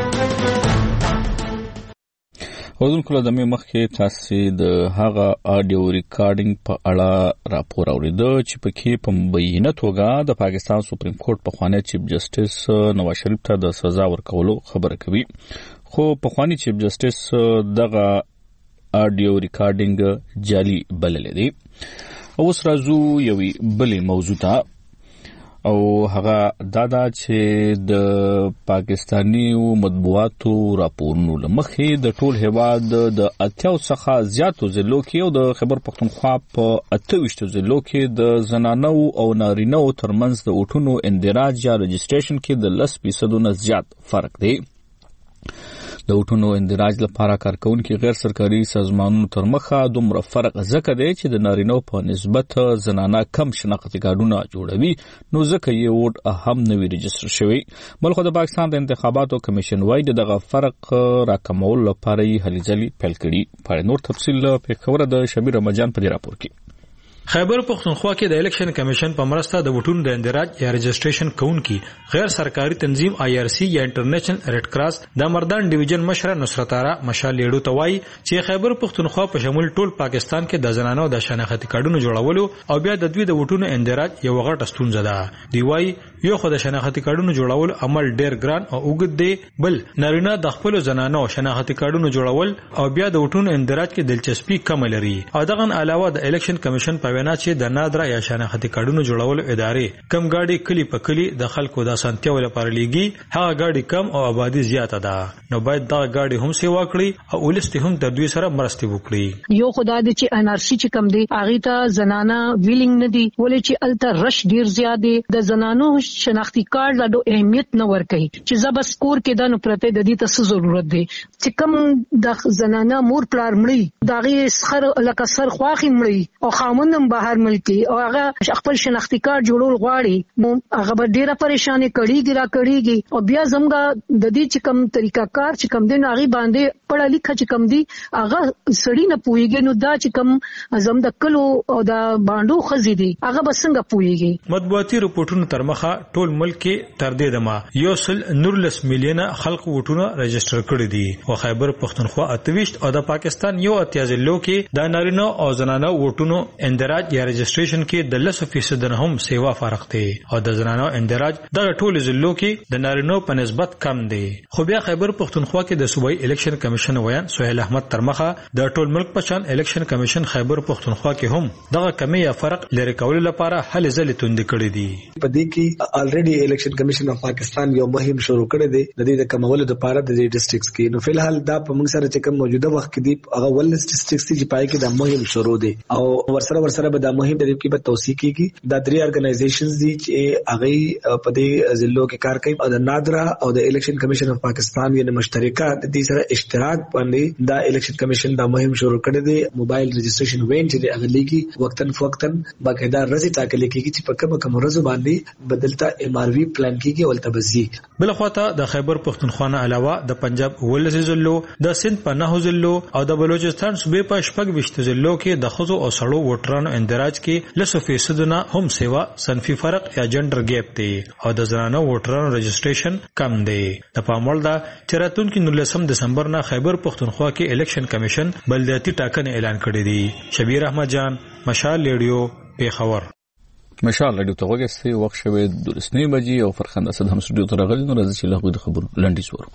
اوردونکو د مخکې تاسو د هغه آډیو ریکارډینګ په اړه راپور اوریدو چې پکې په مبینه توګه د پاکستان سپریم کورټ په خوانه چیف جسټس نواز شریف ته د سزا ورکولو خبره کوي. خو په خواني چیف جسټس دغه آډیو ریکارډینګ جعلي بلل دي. اوس راځو یوې بلې موضوع ته او هغه دا چې د پاکستاني مطبوعاتو راپورونو لمخې د ټول هیواد د 80 څخه زیاتو ضلعو کې او د خیبر پختونخوا په 28 ضلعو کې د زنانو او نارینه‌و ترمنځ د اوټونو اندراج یا رجسټریشن کې د 10% نه زیات فرق دی. د اوټونو اندراج لپاره کارکونکو غیر سرکاري سازمانونو تر مخه دومره فرق ځکه دی چې د نارینو په نسبت زنانه کم شناختی کارتونه جوړوي نو ځکه یې ووټ هم نوی رجستر شوی. بلخو د پاکستان د انتخاباتو کمیشن وايي دغه فرق راکمول لپاره یې هلې ځلې پیل کړي. په نور تفصیل په خبره د شبیر رمضان په راپور کې. خیبر پختونخوا کې د الیکشن کمیشن په مرسته د وټونو د اندراج یا رجسټریشن کوونکی غیر سرکاري تنظیم IRC یا انټرنیشنل ریډ کراس د مردان ډیویژن مشره نصرت اره مشال لیډو ته وایي چې خیبر پختونخوا په شمول ټول پاکستان کې د زنانو د شناختی کارتونو جوړولو او بیا د دوی د وټونو اندراج یو غټه ستونزه ده. دی وایي یو خو د شناختی کارتونو جوړول عمل ډیر ګران او اوږد دی، بل نارینه د خپل زنانو شناختی کارتونو جوړول او بیا د وټونو اندراج کې دلچسپي کم لري. او دغه علاوه د الیکشن کمیشن په وینا چې د نادره یا شناختی کارتونو جوړولو ادارې کم گاډي کلی په کلی د خلکو د سنتیو لپاره لیږي، هغه گاډي کم او آبادی زیاته ده نو باید دا گاډي هم سیوا کړي او ولست هم د دوی سره مرسته وکړي. یو خدای دې چې NRC چې کم دی هغه ته زنانه ویلینګ نه دي ولې چې الته رش ډیر زیات دی، د زنانو شناختی کارت لا ډو اهمیت نه ورکړي چې زب سکور کې د نو پرته د دې ته ضرورت دی چې کم د زنانه مور پلار مړي داغه سخر لکه سر خواخي مړي او خامن کم بهر ملکی او هغه خپل شناختی کارت جوړول غواړي نو هغه به ډیره پریشانی کړيږي او بیا زموږ د دې چې کم طریقہ کار چې کم دین هغه باندې پړه لیکه چې کم دی هغه سړی نه پويږي نو دا چې کم زم د کلو او د باندو خزي دي هغه بسنګ پويږي. مطبوعاتي رپورټونو تر مخه ټول ملک کې تر دې دمه 1.19 میلیونه خلک ووټونه رجسټر کړي دي او خیبر پختونخوا 28 او د پاکستان یو اتیازلو کې د نارینه او زنانه ووټونو اندراج یا رجسټریشن کې د 10% نه هم سیوا فارق دی او د زنانه اندراج د ټول ضلعو کې د نارینه په نسبت کم دی. خو بیا خیبر پختونخوا کې د صوبایي الیکشن کمیشن ویان سہیل احمد ترمخه د ټول ملک په شان الیکشن کمیشن خیبر پختونخوا کې هم دغه کمی یا فرق لري کول لپاره حل ځلې توند کړي دي. په دې کې الریډي الیکشن کمیشن اف پاکستان یو مهم شروع کړی دی د دې د کمولو لپاره د دې ډیسټریکټس کې. نو فلحال دا په موږ سره چې کوم موجوده وخت کې دی هغه ولنس ډیسټریکټس چې پای کې د مهم شروع دی او ورسره به د مهم د دې کې په توثیق کیږي د درې ارګنایزیشنز دي چې هغه په دې ضلعو کې کار کوي او د نادرا او د الیکشن کمیشن اف پاکستان یعنی مشترکه د دې سره اشتراک باندې د الیکشن کمیشن د مهم شروع کړی دی. موبایل رجسټریشن وین چې هغه لګي وقتن فوقتن باقاعده رزي ټاکل کیږي چې په کومه ورځ باندې بدلتا ام ار وی پلان کیږي ولته بزي. بل خواته د خیبر پختونخوا علاوه د پنجاب ولسی ضلعو د سند په 9 ضلعو او د بلوچستان صوبې په 14 ضلعو کې د خزو او سړو ووټرانو اندراج کې 10% نه هم سیوا صنفي فرق یا جندر ګیپ دی او د زنانه ووټرانو رجسټریشن کم دی. د پاموړ دا چراتون کې 19 دسمبر نه خیبر پختونخوا کې الیکشن کمیشن بلدیاتي ټاکنې اعلان کړې دي. شبیر احمد جان مشال ریډیو پیښور. مشال ریډیو ته وګورئ وخت شوه 2:30 بجې او فرخنده صد هم سټوډیو ته راغلی نو راځي چې له خبرو لنډی سوورو.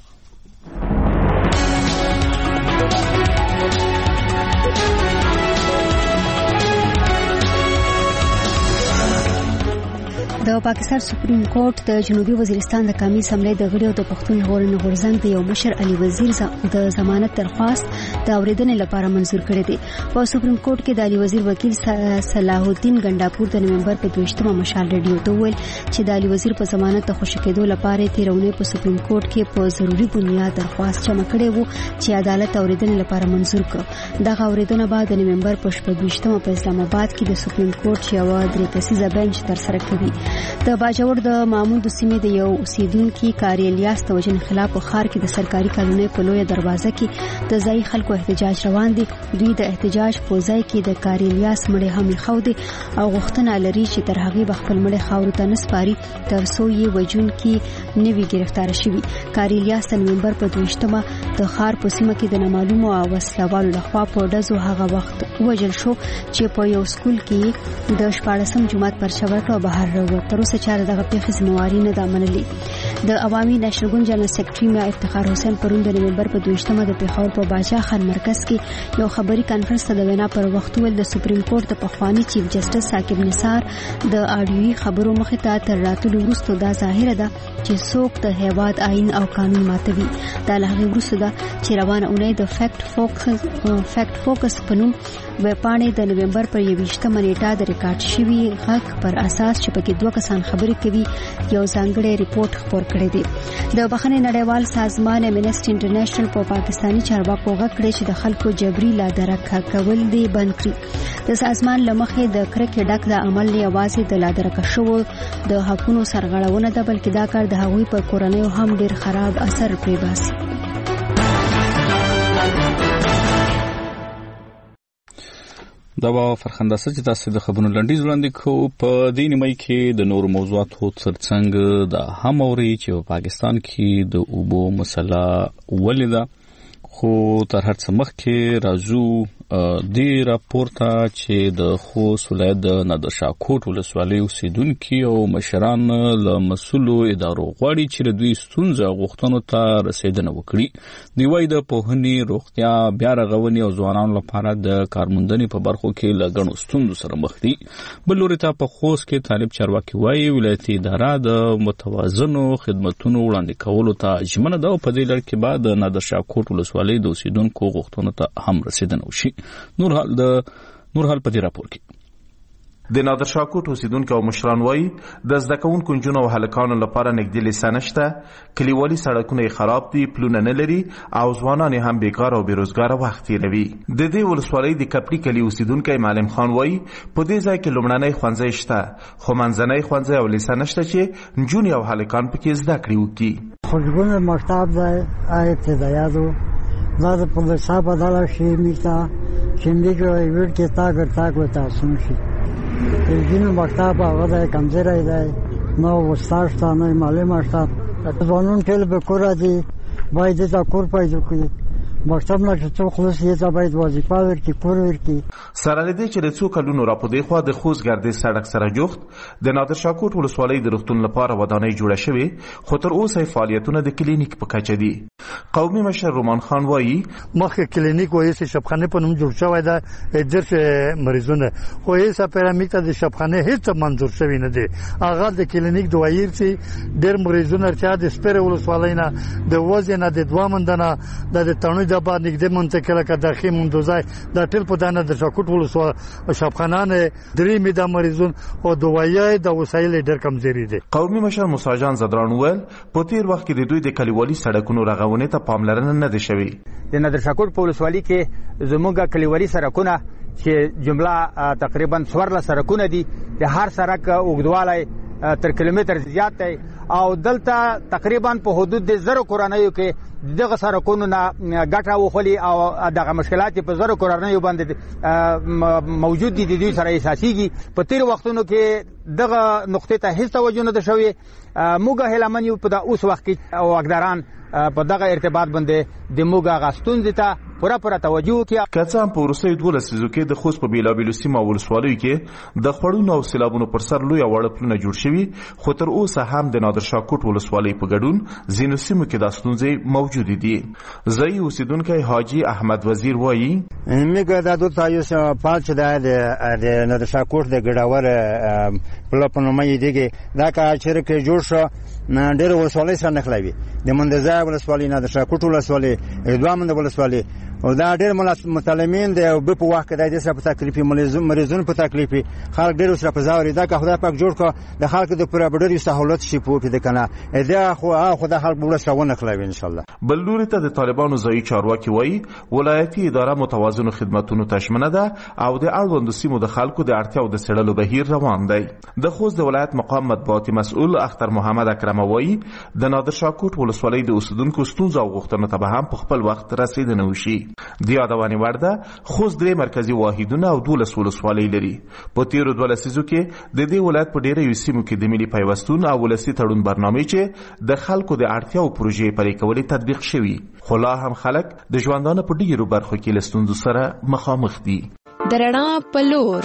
د پاکستان سپریم کورټ د جنوبي وزیرستان د قومي اسمبلی د غړیو د پښتون ژغورنې غورځنګ د یو مشر علي وزیر د ضمانت درخواست د اوریدنې لپاره منظور کړی دی. په سپریم کورټ کې د علي وزیر وکیل صلاح الدین ګنداپور د نومبر په 22 مشال ریډیو ته ویل چې د علي وزیر په ضمانت د خوشی کېدو لپاره تیرونه په سپریم کورټ کې په ضروري بنیاد درخواست جمع کړی وو چې عدالت اوریدنې لپاره منظور کړ. دغه اوریدنه بعد د نومبر په 28 په اسلام آباد کې د سپریم کورټ یو درې کسیزه بنچ تر سره کوي. د باجوړ د مامون د سیمې د یو اوسیدونکو کاری الیاس د وجن خلاف خار کې د سرکاري کالونی په لوی دروازه کې د ځای خلکو احتجاج روان دي. دوی د احتجاج په ځای کې د کاری الیاس مړی هم خو دي او غوښتنه لري چې تر هغه بخپل مړی خاور ته نسپاري تر څو یې وجن کې نوی گرفتار شي. کاری الیاس د نومبر په 22 د خار په سیمه کې د نامعلومو او وسلوالو لخوا په ډزو هغه وخت وجل شو چې په یو سکول کې د 14 جماعت پر شورټو بهر وروت. تر اوسه چاره دغه پیښې ذمہواری نه ده منلې. د عوامي نېشنل ګوند جنرال سیکریټري میا افتخار حسین پرون د نومبر په 22 د پیښور په باچا خان مرکز کې یو خبري کانفرنس ته د وینا پر وخت ول د سپریم کورټ د پخوانی چیف جسټس ثاقب نثار د اډیوي خبرو مخې ته تر راتلو وروسته دا ظاهره ده چې څوک د هیواد آئین او قانون ماتوي. دا له هغه وروسته ده چې روانه اونۍ د فیکټ فوکس په نوم وپاڼې د نومبر پر 21 نیټه د ریکارډ شوی غږ پر اساس چې پکې دوه کسان خبرې کوي یو ځانګړی ریپورت خبر کړی دی. د بخښنې نړیوال سازمان امنیسټي انټرنیشنل په پاکستانی چارواکو غږ کړی چې د خلکو جبري لادرکه کول دی بند کړي. د سازمان لمخې د کرکې ډک د عمل نه یوازې د لادرکه شو د حقونو سرغړونه ده بلکې دا کار د هغوی په کورنۍ هم ډیر خراب اثر پرې باسي. دا به فرخنده چې تاسو د خبرونو لنډیز وړاندې کوو. په دې نیمه کې د نورو موضوعاتو ترڅنګ د هم اوري چې په پاکستان کې د اوبو مسله ولې ده خو تر هر څه مخکې راځو دې راپورته چې د خوست ولایت د نادرشاه کوټ ولسوالۍ اوسیدونکي او مشران له مسؤلو ادارو غواړي چې دوی ستونزه غوښتنو ته رسیدنه وکړي. دوی وايي د پوهنې روغتیا بیا رغونې او ځوانانو لپاره د کارموندنې په برخو کې له ګڼو ستونزو سره مخ دي. بل لوري ته په خوست کې طالب چارواکي وايي ولایتي اداره د متوازنو خدماتونو وړاندې کولو ته ژمنه ده او په دې لړ کې بعد د نادرشاه کوټ ولسوالۍ د اوسیدونکو غوښتنو ته هم رسیدنه وشي. نور حال په دې راپور کې د نادر شاه کوټ اوسیدونکو او مشران وایي د زده کوونکو نجونو او هلکانو لپاره نږدې لیسه نشته، کلیوالي سړکونه یې خراب دي، پلونه نه لري او ځوانان یې هم بیکاره او بېروزګاره وخت تېروي. د دې ولسوالۍ د کپلي کلي اوسیدونکی معلم خان وایي په دې ځای کې لومړنی ښوونځی شته، خو منځنی ښوونځی او لیسه نشته چې نجونې او هلکان پکې زده کړې وکړي. خوشبون مکتب دی ابتداییاتو دا د پلیسا بدله شي میتا چندی جو ایویډ کې تاګر تاګ وتا سمشي دینو مکتب هغه د کمزوري دی نو وستاشته نه معلومه شته ځوانون ټول به کور دي باید دا کور پیدا کړي مکتب نه چې څو خلاص یې دا باید وظیفه ورکړي کور ورکړي. سره لدې چې د څو کلونو را په دې خوا د خوست ګردې سړک سره جوخت د نادر شاه کوټ ولسوالۍ د روغتون لپاره ودانۍ جوړه شوې، خو تر اوسه فعالیتونه د کلینیک په کچه دي. قومي مشر رومان خان وایي مخکې کلینیک وایي چې شبخانه په نوم جوړ شوی دی ډېر مریضونه، خو هیڅ پیرامیټ د شبخانه هیڅ منظور شوی نه دی. هغه د کلینیک دوايي چې ډېر مریضونه چې د سپېره ولسوالۍ نه د وزن نه د 2 مندنه د تڼۍ د بعد نږدې منطقه لکه د خیم مندوزای د ټل په دانه د شاکوټ ولسوالۍ شبخانه درې میدا مریضون او دوايي د وسایل ډېر کمزوري دي. قومي مشر موسی جان زدران وویل په تیر وخت کې د دوی د کلیوالي سړکونو رغونې ته پاملرنه نه ده شوې. د نادر شاه کوټ په ولسوالۍ کې زموږ کلیوالي سړکونه چې جمله تقریبا 14 سړکونه دي، د هر سړک اوږدوالی تر کیلومتر زیات دی او دلته تقریبا په حدود د 0 کورنیو کې دغه سړکونو نه ګټه وخولي او دغه مشکلات په 0 کورنیو باندې موجود دي، د دوی سره احساسيږي. په تیر وختونو کې دغه نقطې ته هیڅ توجه نه ده شوې. موږ هیله من یو په اوس وخت کې او اقداران په دغه ارتباط باندې د موږ غاستون ته پوره توجه وکړي. که څه هم په وروستیو 12 ورځو کې د خوست په بیلابیلو سیمو او ولسوالیو کې د خوړونو او سیلابونو پر سر لوی وړ پلونه جوړ شوي، خو تر اوسه هم د نادر شاه کوټ ولسوالۍ په ګډون ځینو سیمو کې دا ستونزې موجود دي. ځایي اوسیدونکی حاجي احمد وزیر وایي میګه دا دوه تایوس پاتې د نادر شاه کوټ د ګډاور پلپنومې دیګه دا کا چیرې جوړ شو ډېر ولسوالۍ سره نخلوي د مندزای ولسوالۍ نادر شاه کوټ ولسوالۍ دوامند ولسوالۍ او دا ډېر متعلمین دی او په وخت کې د سره په تکلیفي مریضونو په تکلیفي خلک ډېر سره په زاوري دا که خدای پاک جوړ کړ د خلکو د پر ډېر سہولت شي په دې کنه دا خو د خلک ولسونه خلوي ان شاء الله. بل لوري ته د طالبانو ځایي چارواکي وایي ولایتي اداره متوازن خدماتونو تشمنه ده او د اړوندو سیمو د خلکو د اړتیاو د سړلو بهیر روان دی. د خوست د ولایت مقام مطبوعاتي مسؤل اختر محمد اکرم وایي د نادر شاه کوټ ولسوالۍ د اوسیدونکو ستونزو او غوښتنو ته به هم په خپل وخت رسیدنه وشي. د یادونې وړ ده خوست 3 مرکزی واحدونه او 12 ولسوالۍ لري. په تیرو 12 لسیزو کې د دې ولایت په ډیرو سیمو کې د ملي پیوستون او ولسي تړون برنامه چې د خلکو د اړتیاو پروژې پلي کولې تطبیق شوي، خو لا هم خلک د ژوندانه په ډیرو برخو کې له ستونزو سره مخامخ دي. د رڼا په لور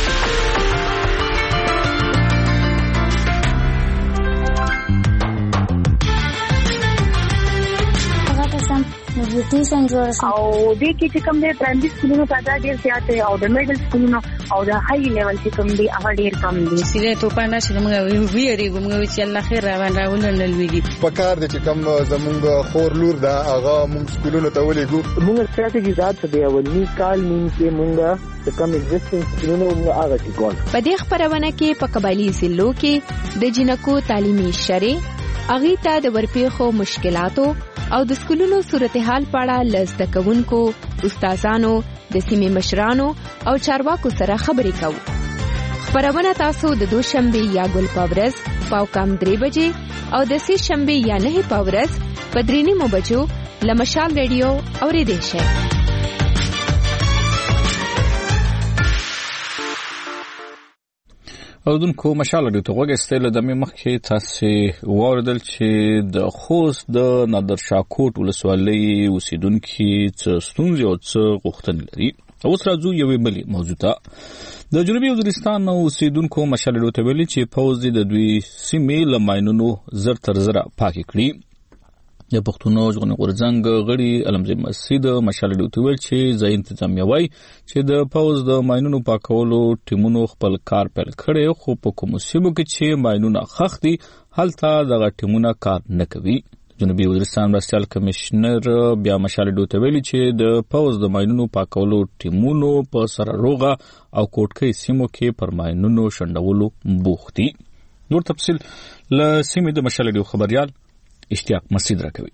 نیوټریشن جوړ شو او د کې چې کوم د پرایمري سکولونو تعداد ډیر زیات دی او د میډل سکولونو او د های لیول چې کوم دی هغه ډیر کم دي. سیله تو پاندې چې موږ ویریږو موږ چې الله خیر راوړل لويږي په کار د چې کوم زمونږ خور لور دا هغه موږ سکولونو ته ولېګو. موږ ستراتیژي ذات دی اولنی کال مين کې موږ د کوم ایگزیسټنس سکولونو موږ هغه چې ګول. په دې خبرونه کې په قبایلی ضلعو کې د جنکو تعلیمي شری اغي ته د ورپېخو مشکلاتو او د سکولونو صورتحال په اړه لزده کوونکو، استادانو، د سیمې مشرانو او چارواکو سره خبرې کوو. خبرونه تاسو د دوشنبه یا ګل پاورز پاو کم 3 بجې او د سې شنبه یا 9 پاورز په 3 بجو لمشال ریډیو اوریدئ شئ. اودونکو مشال ډیو ته وګستل د مخکې تاسو واردل چې د خوست د نادر شاه کوټ ولسوالۍ اوسیدونکو څه ستونزې او څه غوښتنې لري. اوس راځو یوې بلې موضوع ته. د جنوبي وزیرستان اوسیدونکو مشال ډیو ته ویلي چې پوز د دوی سیمې لماینونو زر تر زر پاک کړي. د پښتونو ژغورنې غورځنګ غړي علمزی مسعود مشال ډیو ته ویل چې ځای انتظامیه وای چې د پوز د ماینونو پاکولو ټیمونو خپل کار پیل کړي، خو په کوم سیمو کې چې ماینونه خښ دي هلته دغه ټیمونه کار نه کوي. جنوبي وزیرستان مرستیال کمشنر بیا مشال ډوته ویلي چې د پوز د ماینونو پاکولو ټیمونو په سره روغه او کوټکۍ سیمو کې پر ماینونو شندولو بوخت دي. نور تفصیل له سیمې د مشال ډیو خبريال اشتیاق مسعود راکوي.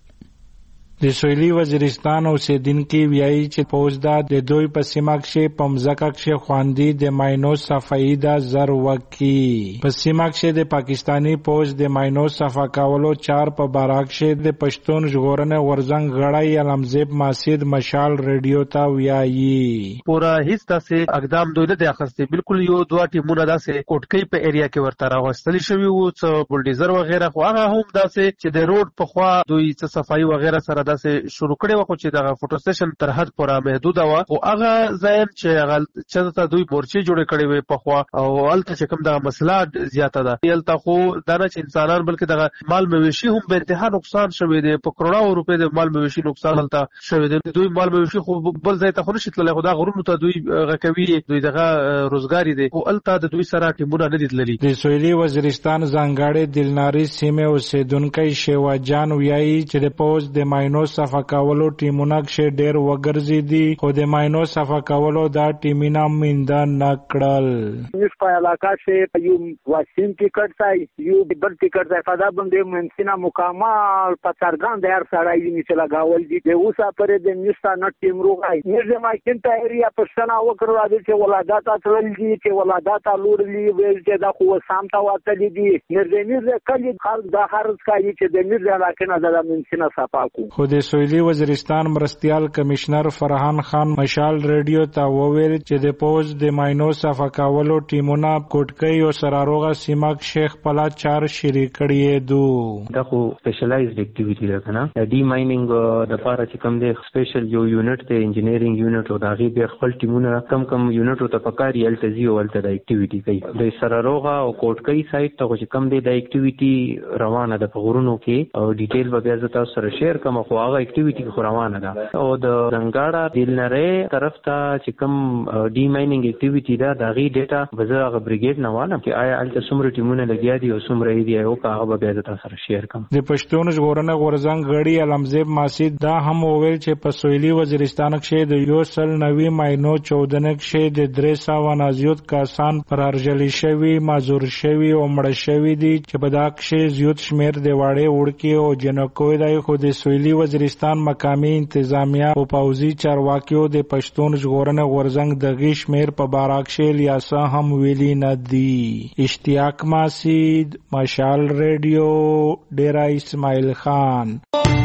د سویلي وزیرستان اوسیدونکي وایي چې پوز د دوی په سیمه کې په مځکه کې خواندي د ماینو صفایي د زر وکي. په سیمه کې د پاکستانی پوز د ماینو صفا کولو چار په باراک کې د پښتون ژغورنې ورزنګ غړی علمزیب مسعود مشال ریډیو ته وایي پورا هیڅ داسې اقدام دوی نه دی اخیستی. بالکل یو دوه ټیمونه داسې کوټکۍ په ایریا کې ورته راوستل شوي وو، څه بولډیزر وغیره، خو هغه هم داسې چې د روډ په خوا دوی څه صفایي وغیره سره داسې شروع کړي وو چې دغه فوټو سټیشن تر حد پورې محدود و، او هغه ځایم چې هغه چې دوی مورچې جوړ کړي وي په خوا، او الته چې کوم دغه مسله زیاته ده یلته خو دا نه چې انسانان بلکې دغه مال مویشي هم به انتها نقصان شوی دی. په کروڑو روپے د مال مویشي نقصان هلته شوی دی. دوی مال مویشي خو بل ځای ته خو نشي تللی، خو دا غرونو ته دوی غکوي، دوی دغه روزګاری دی، او الته د دوی سره ټیمونه نه دي تللي. د سویلي وزیرستان ځانګړي دلناري سیمه اوسیدونکي شیوا جان وایي چې د پوز د ماینو صفا کولو ټیمونه کې ډېر وګرځېدي، خو د ماینو صفا کولو دا ټیمونه مینده نه کړل. موږ په علاقه کې یو واسین ټیکټ ځای یو بل ټیکټ ځای فدا باندې منسینا مکمل په څرګند هر سړی ویني چې لګاول دي. د اوسه پرې د نشتا نه ټیم روغای موږ ما کینته ایریا پښتنه وکړو چې ولادت اترل دي چې ولادت لورلی ویل چې دا خو سامتا واتل دي. نرځنیز کلی خلک د خرڅ کوي چې د نرځ علاقې نه د منسینا صفا کو. خو د سویلي وزیرستان مرستیال کمشنر فرحان خان مشال ریډیو ته وویل چې د پوز د ماینو صفا کولو ټیمونه کوټکۍ او سراروغه سیمه کې خپل چار شریک کړي دو. دا خو سپیشلایزډ اکټیویټی ده کنه. د ډی ماینینګ د لپاره چې کوم د سپیشل یو یونټ ته انجینیرینګ یونټ او داغي به خپل ټیمونه کم یونټ ته پکاري التزی او الته د اکټیویټی کوي. د سراروغه او کوټکۍ سایت ته چې کوم د اکټیویټی روانه ده په غرونو کې، او ډیټیل به بیا تاسو سره شیر کوم. خو هغه اکټیویټی خو روانه ده، او د رنګاړه دلنره طرف ته چې کوم ډی ماینینګ اکټیویټی ده داغي ډیټا بزرګ بریګیډ نه واله چې آیا الته څومره ټیمونه لګیا دي او څومره دی، او هغه به تاسو سره شیر کوم. د پښتون ژغورنې غورځنګ غړي علمزیب مسعود دا هم وویل چې په سویلي وزیرستان کې د یو سل 90 ماینو 14 کې د 300 نه زیات کسان پر ارجلی شوی، معذور شوی او مړ شوی دي، چې په دا کې زیات شمیر د واړې وړکي او جنکو دی. خو د سویلي وزیرستان مقامی انتظامیه او پوځي چارواکیو د پښتون ژغورنې غورځنګ د غشمیر په باراک شیل یاسا هم ویلي نه دي. اشتیاق مسعود مشال ریډیو ډیرا اسماعیل خان.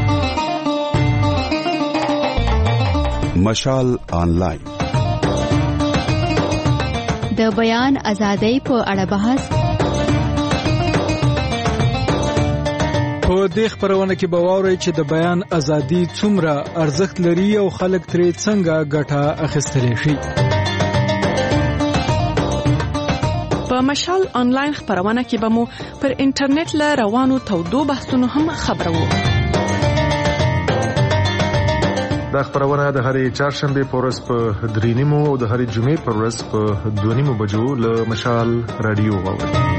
مشال آنلاین د بیان ازادۍ په اړه بحث. په دې خبرونه کې به واورئ چې د بیان ازادي څومره ارزښت لري او خلک ترې څنګه ګټه اخیستلی شي. په مشال آنلاین خبرونه کې به مو پر انټرنیټ له روانو تودو بحثونو هم خبرو. دا خبرونه د هرې چهارشنبه په ورځ په 3:30 او د هرې جمعې په ورځ په 2:30 بجو له مشال رادیو واورئ.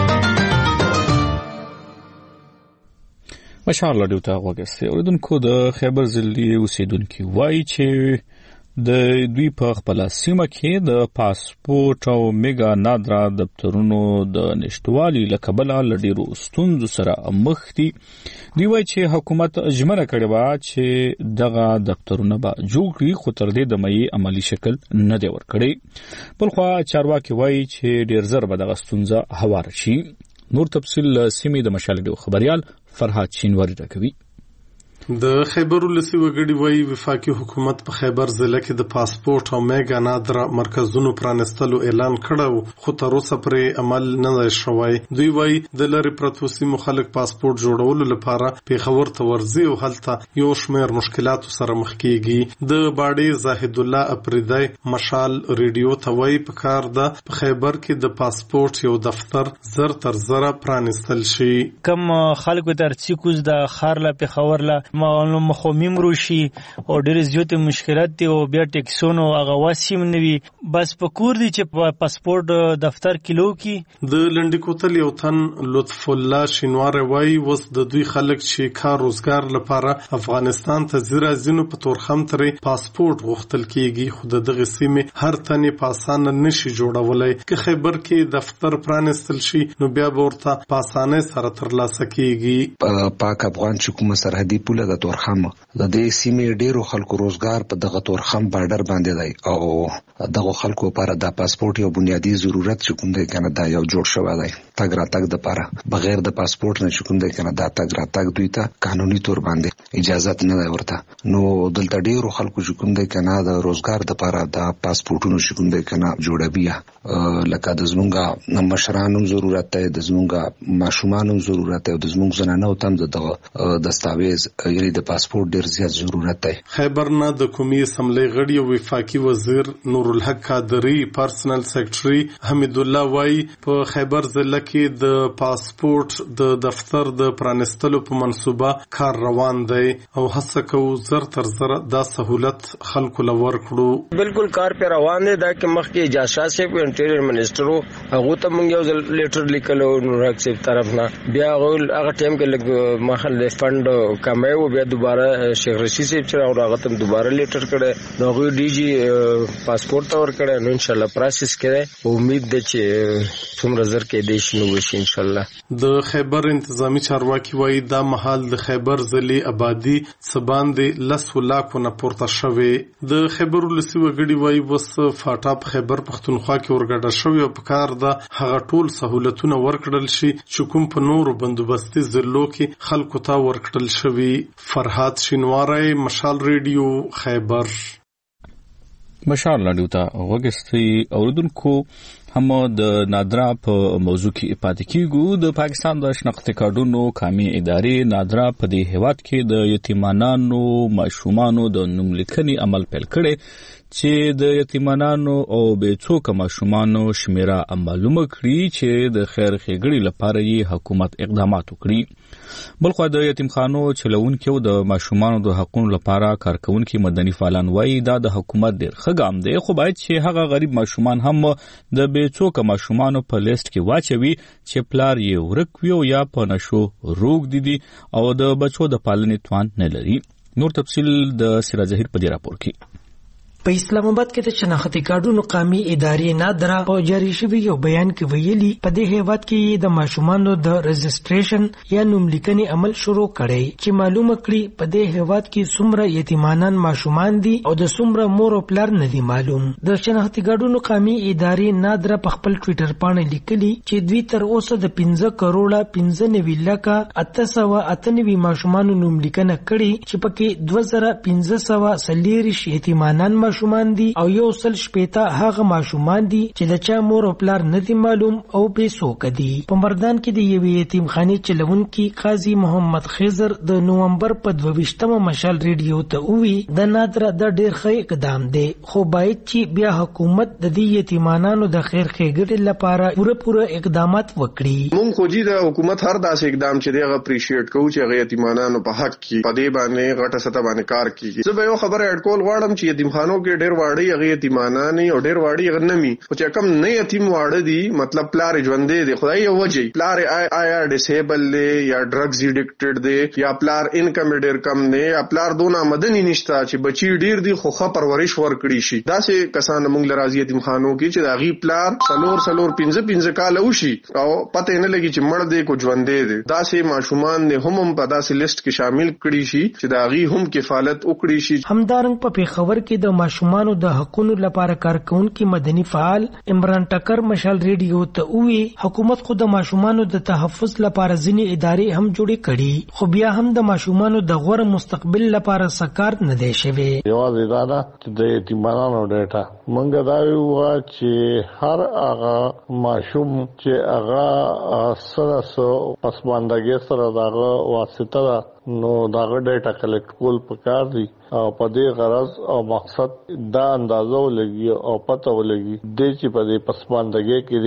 مشال رادیو ته وګورئ. اوریدونکو د خیبر ضلعي اوسیدونکو وایي چې د دوی په خپل سیمه کې د پاسپورت او میگا نادرا دفترونو د نشټوالي لکبله لډیرو ستونزو سره مخ دي. دوی وایي چې حکومت ژمنه کړې و چې دغه دفترونه به جوړ کړي، خو تر دې دمه یې عملی شکل نه دی ورکړی. بلخوا چارواکي وایي چې ډیر زر به دغه ستونزه هوار شي. نور تفصیل سیمې د مشال ډیو خبريال فرحات شینواری راکوي. د خیبر ولسی وګړي وایي وفاقي حکومت په خیبر ضلع کې د پاسپورت او میگا نادرا مرکزونو پرانستلو اعلان کړو، خو تر اوسه پرې عمل نه شوی. دوی وایي د لری پرتو سیمو خلک پاسپورت جوړولو لپاره پیښور ته ورځي او هلته یو شمېر مشکلاتو سره مخ کیږي. د باډي زاهد الله اپریدای مشال ریډیو ته وایي په کار ده په خیبر کې د پاسپورت یو دفتر زر تر زره پرانستل شي. کم خلکو تر څیکوز د خارله پیښور له مخومیم روشي او ډېر زیات مشکلات دي او بیا ټیکسونو هغه واسیم نوي بس په کور دي چې پاسپورت دفتر کیلو کی د لنډی کوتل یو تن لطف الله شینوار وای وس د دوی خلک چې کار روزګار لپاره افغانستان ته زیرازینو په تورخم ترې پاسپورت غوښتل کیږي خو دغه سیمه هر تنه په اسانه نشي جوړولای که خیبر کې دفتر پرانستل شي نو بیا ورته په اسانه سره ترلاسه کیږي پاک افغان چې کومه سرحدي پوله د تورخم د دې سیمې ډیرو خلکو روزګار په دغه تورخم بارډر باندې دی او دغه خلکو لپاره د پاسپورت یو بنیادی ضرورت چې کوم دی کنه دا یو جوړ شوی دی تګ راتګ د لپاره بغیر د پاسپورت نه چې کوم دی کنه دا تګ راتګ دوی ته قانوني تور باندې اجازه نه دی ورته نو دلته ډیرو خلکو چې کوم دی کنه د روزګار د لپاره د پاسپورتونو چې کوم دی کنه جوړوي لکه د زمونږ مشرانو ضرورت دی د زمونږ ماشومانو ضرورت دی د زمونږ زنانو تم د دستاویز یعنی د پاسپورت ډیر زیات ضرورت دی. خیبر نه د قومي اسمبلی غړي او وفاقي وزیر نور الحق قادری پرسنل سیکریټري حمید الله وای په خیبر ضلع کې د پاسپورت د دفتر د پرانستلو په منصوبه کار روان دی او هڅه کوو زر تر زر دا سہولت خلکو لور کړو. بالکل کار په روان دی دا کې مخکې اجازه شي په انټیریر منسٹر هغه ته موږ یو لیټر لیکلو نور حق صاحب طرف نه بیا هغه ټیم کې لګ محل فند کمایو بیا دوباره شیخ رشید صاحب چې هغه تم دوباره لیټر کړه نو غوی ډي جی پاسپورت تور کړه نو ان شاء الله پروسس کړي امید ده چې څومره زر کې دیش نو وشي ان شاء الله. د خیبر انتظامی چارواکي وایي دا محل د خیبر ضلع آبادی سباندې لسو لاکو نه پورته شوی. د خیبر ولسی وګړي وایي وس فاټا په خیبر پختونخوا کې ورګډه شوی او په کار ده هغه ټول سہولتونه ورکړل شي چې کوم په نورو بندوبستي ضلعو کې خلکو ته ورکړل شوی. فرحات شینواری مشال ریډیو خیبر. مشال رادیو ته وګستي اوردونکو هم د نادرا په موضوع کې پاتې کیږو. د پاکستان د شناخت کارډونو قومي ادارې نادرا په دې هیواد کې د یتیمانو ماشومانو د نوملیکنې عمل پیل کړي چې د یتیمانو او بېڅوکه ماشومانو شمیره معلومه کړي چې د خیر ښېګړې لپاره یې حکومت اقدامات وکړي. بلخوا د یتیمخانو چلونکو د ماشومانو د حقوقو لپاره کارکونکي مدني فعالان وایي دا د حکومت ډېر ښه ګام دی خو باید چې هغه غریب ماشومان هم د بېڅوکه ماشومانو په لیست کې واچوي چې پلار یې ورک وي او یا په نشو روږدي دي او د بچو د پالنې توان نه لري. نور تفصیل د سراج ظهیر په دې راپور کې. په اسلام آباد کې د شناختی کارډونو قومي ادارې نادرا په جاری شوی یو بیان کې ویلي په دې هیواد کې د ماشومانو د رجسټریشن یا نوملیکنې عمل شروع کړي چې معلومه کړي په دې هیواد کې څومره یتیمانان ماشومان دي او د څومره مور او پلار نه دي معلوم. د شناختی کارډونو قومي ادارې نادرا په خپل ټوئیټر باندې لیکلي چې دوی تر اوسه د 15 کروڑه 95 لکه 898 ماشومان نوملیکنه کړي چې پکې 2540 یتیمانان ماشومان دي او 160 هغه ماشومان دي چې د چا مور او پلار نه دي معلوم او بې څوک دي. په مردان کې د یوې یتیمخانې چلونکي قاضي محمد خضر د نومبر په 22مه مشال ریډیو ته وی د نادره د ډېر ښه اقدام دی خو باید چې بیا حکومت د دې یتیمانو د خیر ښېګړې لپاره پوره اقدامات وکړي. مونږ خو جی د حکومت هر داسې اقدام چې دی هغه اپریشیټ کوو چې هغه یتیمانو په حق کې په دې باندې غټه سطح باندې کار کوي. زه به یو خبره اډ کول غواړم چې یتیمخانو کې ډېر واړی هغه یتیمانان او ډېر واړی هغه نمی او چې کم نه یتیم واړه دي مطلب پلار ژوندې دي خدای یو وجه پلار آیا ډیسیبل دی یا ډرګز ایډکټډ دی یا پلار انکم ډېر کم دی یا پلار دونه آمدنی نشته چې بچی ډېر دي خو ښه پرورش ورکړي شي. داسې کسان موږ لرازي یتیمخانو کې چې د هغې پلار سلور 15 کاله وشي او پته نه لګي چې مړ دی کو ژوندې دی. داسې ماشومان نه هم په داسې لیست کې شامل کړي شي چې د هغې هم کفالت وکړي شي. همدارنګ په پیښور کې د ماشومانو د حقوقو لپاره کارکونکي مدني فعال عمران ټکر مشال ریډیو ته وی حکومت خو د ماشومانو د تحفظ لپاره ځینې ادارې هم جوړې کړي خو بیا هم د ماشومانو د غوره مستقبل لپاره سکار نه دی شوی. یوازې دا ده چې د یتیمانو ډیټا مونږ دا ویو چې هر هغه ماشوم چې هغه سره پسماندګۍ سره دغه واسطه ده نو داغه ډیټا کلیکټ کول پکار دي او په دې غرض او مقصد دا اندازو لګي او پته ولګي د چې په دې پسماندګۍ کې دي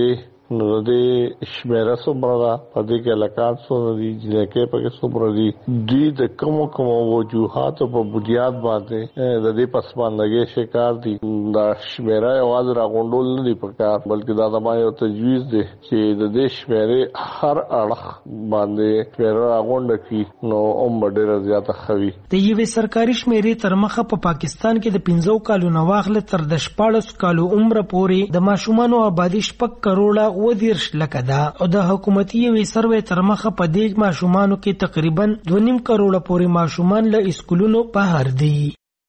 نو دې شمیره څومره په دې کې لکات څومره دي چې په کې څومره دي دوی د کوم وجوهات په بنیاد باندې د دې پسماندګۍ شکار دي دا شمیره یوازې راغونډول نه دي پکار بلکې دا د ما یو تجویز دی چې د دې شمیره هر اړخ باندې شمیره راغونډ کی نو ډېر زیاته خوي د یوې سرکاري شمیرې تر مخه په پاکستان کې د 15 کالو نواغله تر د 14 کالو عمر پورې د ماشومانو آبادی 6 کروڑه و10 لکه ده او د حکومتي یوې سروې تر مخه په دې ماشومانو کې تقریبا 2.5 کروڑه پورې ماشومان له اسکولونو بهر دي.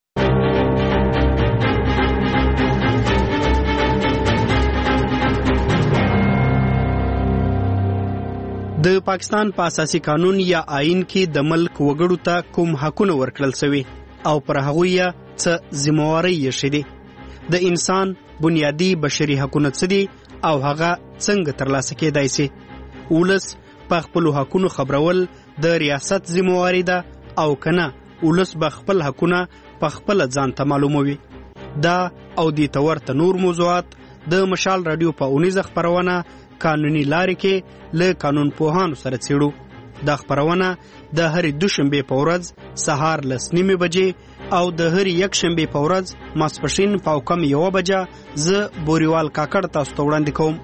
د پاکستان په اساسي قانون یا آئین کې د ملک وګړو ته کوم حقونه ورکړل شوي او پر هغوی څه ذمہواری یې شته. د انسان بنیادی بشري حقونه څه دي او هغه څنګه ترلاسه کېدای شي. ولس په خپل حقونو خبرول د ریاست ذمہواری ده او کنه ولس به خپل حقونه په خپل ځان ته معلوموي. دا او د تورته نور موضوعات د مشال رادیو په اونیزه خبرونه قانوني لارې کې له قانون پوهانو سره څېړو. دا خبرونه د هر دوشنبه په ورځ سهار 9:30 بجې او د هر یک شنبه په ورځ ماسپښین په کم 1 بجه ز بوريوال کاکړ تاسو ته وړاندې کوم.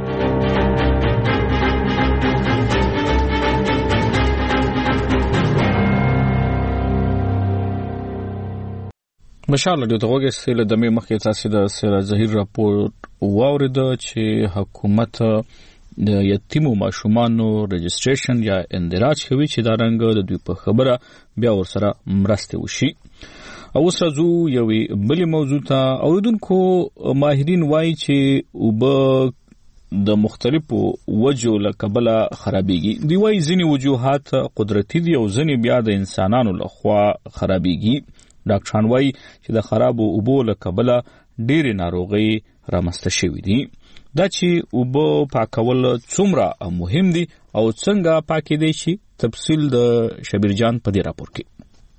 مشال د توګه سره د مې مخکې تاسو د سره ظهیر راپور واورید چې حکومت د یتیمو ماشومانو رجستریشن یا اندراج کوي چې دا رنګ د دوی په خبره بیا ورسره مرسته وشي. او اوس راځو یوې بلې موضوع ته. اوریدونکو ماهرین وایي چې اوبه د مختلفو وجو له کبله خرابېږي. دوی وایي ځینې وجوهات قدرتي دي او ځینې بیا د انسانانو لخوا خرابېږي. ډاکټران وایي چې د خرابو اوبو له کبله ډېرې ناروغۍ رامنځته شوې دي. دا چې اوبه پاکول څومره مهم دي او څنګه پاکېدای شي تفصیل د شبیر جان په دې راپور کې.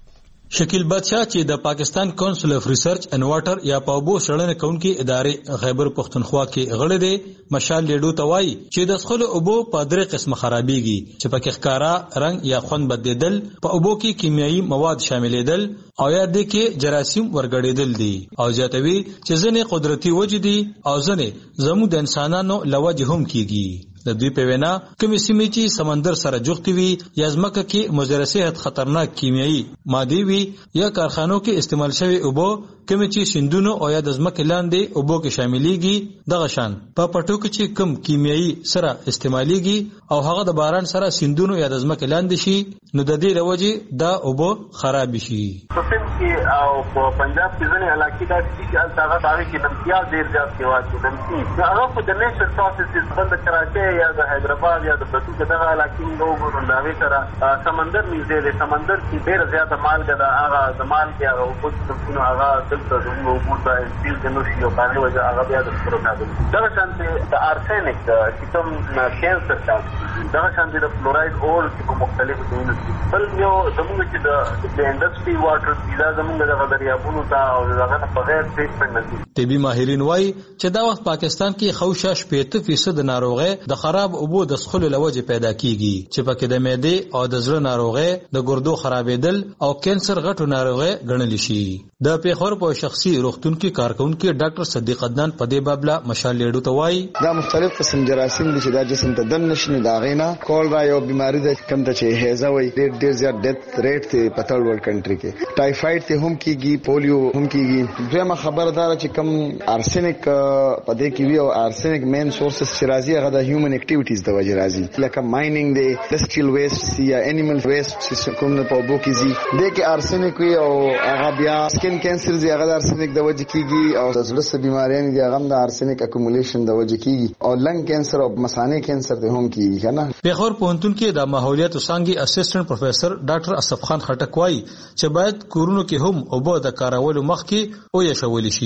شکیل بادشاہ چې د پاکستان کونسل اف ریسرچ اینڈ واټر یا پاوبو شړنه کونکي ادارې خیبر پختونخوا کې غړي دي مشال لیډو توای چې د څخلو اوبو په درې قسمه خرابېږي چې پکې ښکارا رنگ یا خوند بدلیدل په اوبو کې کیمیاوي مواد شاملېدل او یا د کې جراثیم ورګړېدل دي او ځاتوي چې ځنې قدرتي وجدي او ځنې زموږ د انسانانو لوجه هم کیږي. د دوی په وینا کومې سیمې چې سمندر سره جوړې وي یا ځمکه کې مضر صحت خطرناک کیمیاوي ماده وي یا کارخانو کې استعمال شوی اوبو کومې چې سیندونو او یا د ځمکې لاندې اوبو کې شاملېږي دغه شان په پټو کې چې کوم کیمیاوي سره استعمالېږي او هغه د باران سره سیندونو یا د ځمکې لاندې شي نو د دې لوجې دا اوبو خراب شي. په سیم کې او په پنجاب کې ځینې علاقې دا چې هغه باندې کې نمتیا ډېر زیات کېږي نمتي هغه په د نیچر پروسس څخه کراچي یا د حیدرآباد یا د پټو کې دغه علاقې نو غونډاوي سره سمندر نږدې دی. سمندر کې ډېر زیاته مالګه ده هغه د مالګې هغه اوبو څخه هغه دلته زموږ اوبو ته انسیل د نوشي او باندې وجه هغه بیا د سپرو کاږي. دغه شانتې د ارسنیک چې کوم کینسر کاږي دغه شانتې د فلورایډ اور چې په مختلفو ډولونو کې بل یو زموږ چې د انډسټري واټر دی دا زموږ د دریابونو ته او دغه په غیر ټریټمنټ نه دي. طبي ماهرین وایي چې دا وخت پاکستان کې خوشا 80% ناروغي د خراب اوبو د څښلو لوجه پیدا کیږي چې پکې د معدې او د زړه ناروغي د ګردو خرابېدل او کینسر غټو ناروغي ګڼل شي. د پیښور په شخصي روغتون کې کارکونکو ډاکټر صدیق عدنان په دې بابله مشال لیډو ته وایي دا مختلف قسم جراثیم دي چې دا جسم ته دن نشي دا غینا کولرا یو بیماری ده کوم ته چې هیزا وي ډېر زیات ډیث ریټ ته په ټول ورلد کنټری کې ټایفاید ته هم کیږي پولیو هم کیږي. دویمه خبردار چې کوم ارسنیک په دې کې وی او ارسنیک مین سورسز چې راځي هغه د هیومن اکټیویټیز د وجه راځي لکه ماینینګ دی انډستریال ویسټ یا انیمل ویسټ کوم نه په اوبو کې زی د کې ارسنیک وی او هغه بیا کینسر دی هغه د ارسنیک د وجه کیږي او د زړه بیماریاں دي هغه د ارسنیک اکومولیشن د وجه کیږي او لنګ کینسر او مثانه کینسر ته هم کیږي کنه. پیښور پوهنتون کې د ماحولیات څانګې اسسټنټ پروفیسور ډاکټر اسف خان خټک وایي چې باید کورونو کې هم اوبه د کارولو مخکې او یا شول شي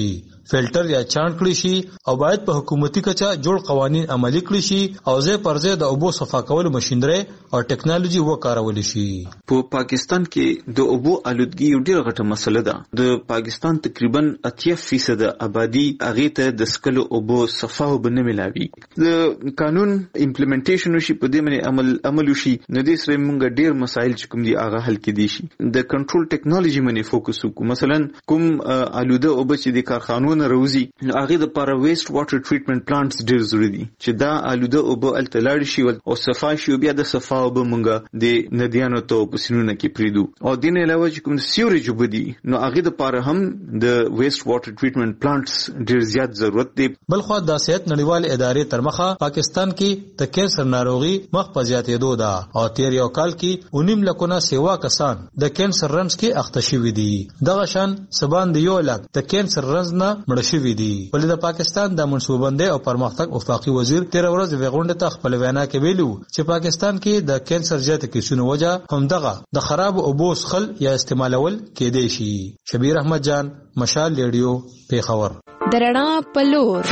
فلټر یا چاڼ کړی شي او باید په حکومتي کچه جوړ قوانين عملي کړی شي او ځای پر ځای د اوبو صفا کولو ماشينري او ټیکنالوژي وکارول شي. په پاکستان کې د اوبو آلودګي یو ډېر غټه مسله ده. د پاکستان تقریبا 80% آبادی هغه ته د سکلو اوبو صفا وبنه ملاوي. د قانون امپلیمنټیشن شي په دې باندې عمل وشي نو دې سره موږ ډېر مسایل چې کوم دي هغه حل کېدي شي. د کنټرول ټیکنالوژي باندې فوکس وکړو. مثلا کوم آلوده اوبه چې د کارخانو راوځي نو هغه د لپاره ویسټ واټر ټریټمنټ پلانټس ډېر ضروري دي چې دا آلوده اوبه التلاړ شي او صفا شي. بیا د صفا اوبه موږ د ندیانو ته په سینونه کې پریدو. او دین علاوه چې کوم سیورېج اوبه دي نو هغه د لپاره هم د ویسټ واټر ټریټمنټ پلانټس ډېر زیات ضرورت دی. بلخو د صحت نړیوال ادارې تر مخه پاکستان کې د کینسر ناروغي مخ په زیاتېدو ده او تیر یو کال کې 9 لکونه سیوا کسان د کینسر رنځ کې اخته شوي دي. دغه شان سبان د 1 لک د کینسر رنځ نه مړ شوي دي. ولې د پاکستان د منصوببندۍ او پرمختګ وفاقي وزیر تیر ورځ وغونډه ته خپل وینا کې ویلو چې پاکستان کې د کینسر زیات کیسونو وجه همدغه د خراب اوبو څښل یا استعمالول کېدای شي. شبیر احمد جان، مشال ریډیو، پیښور. درنا پلور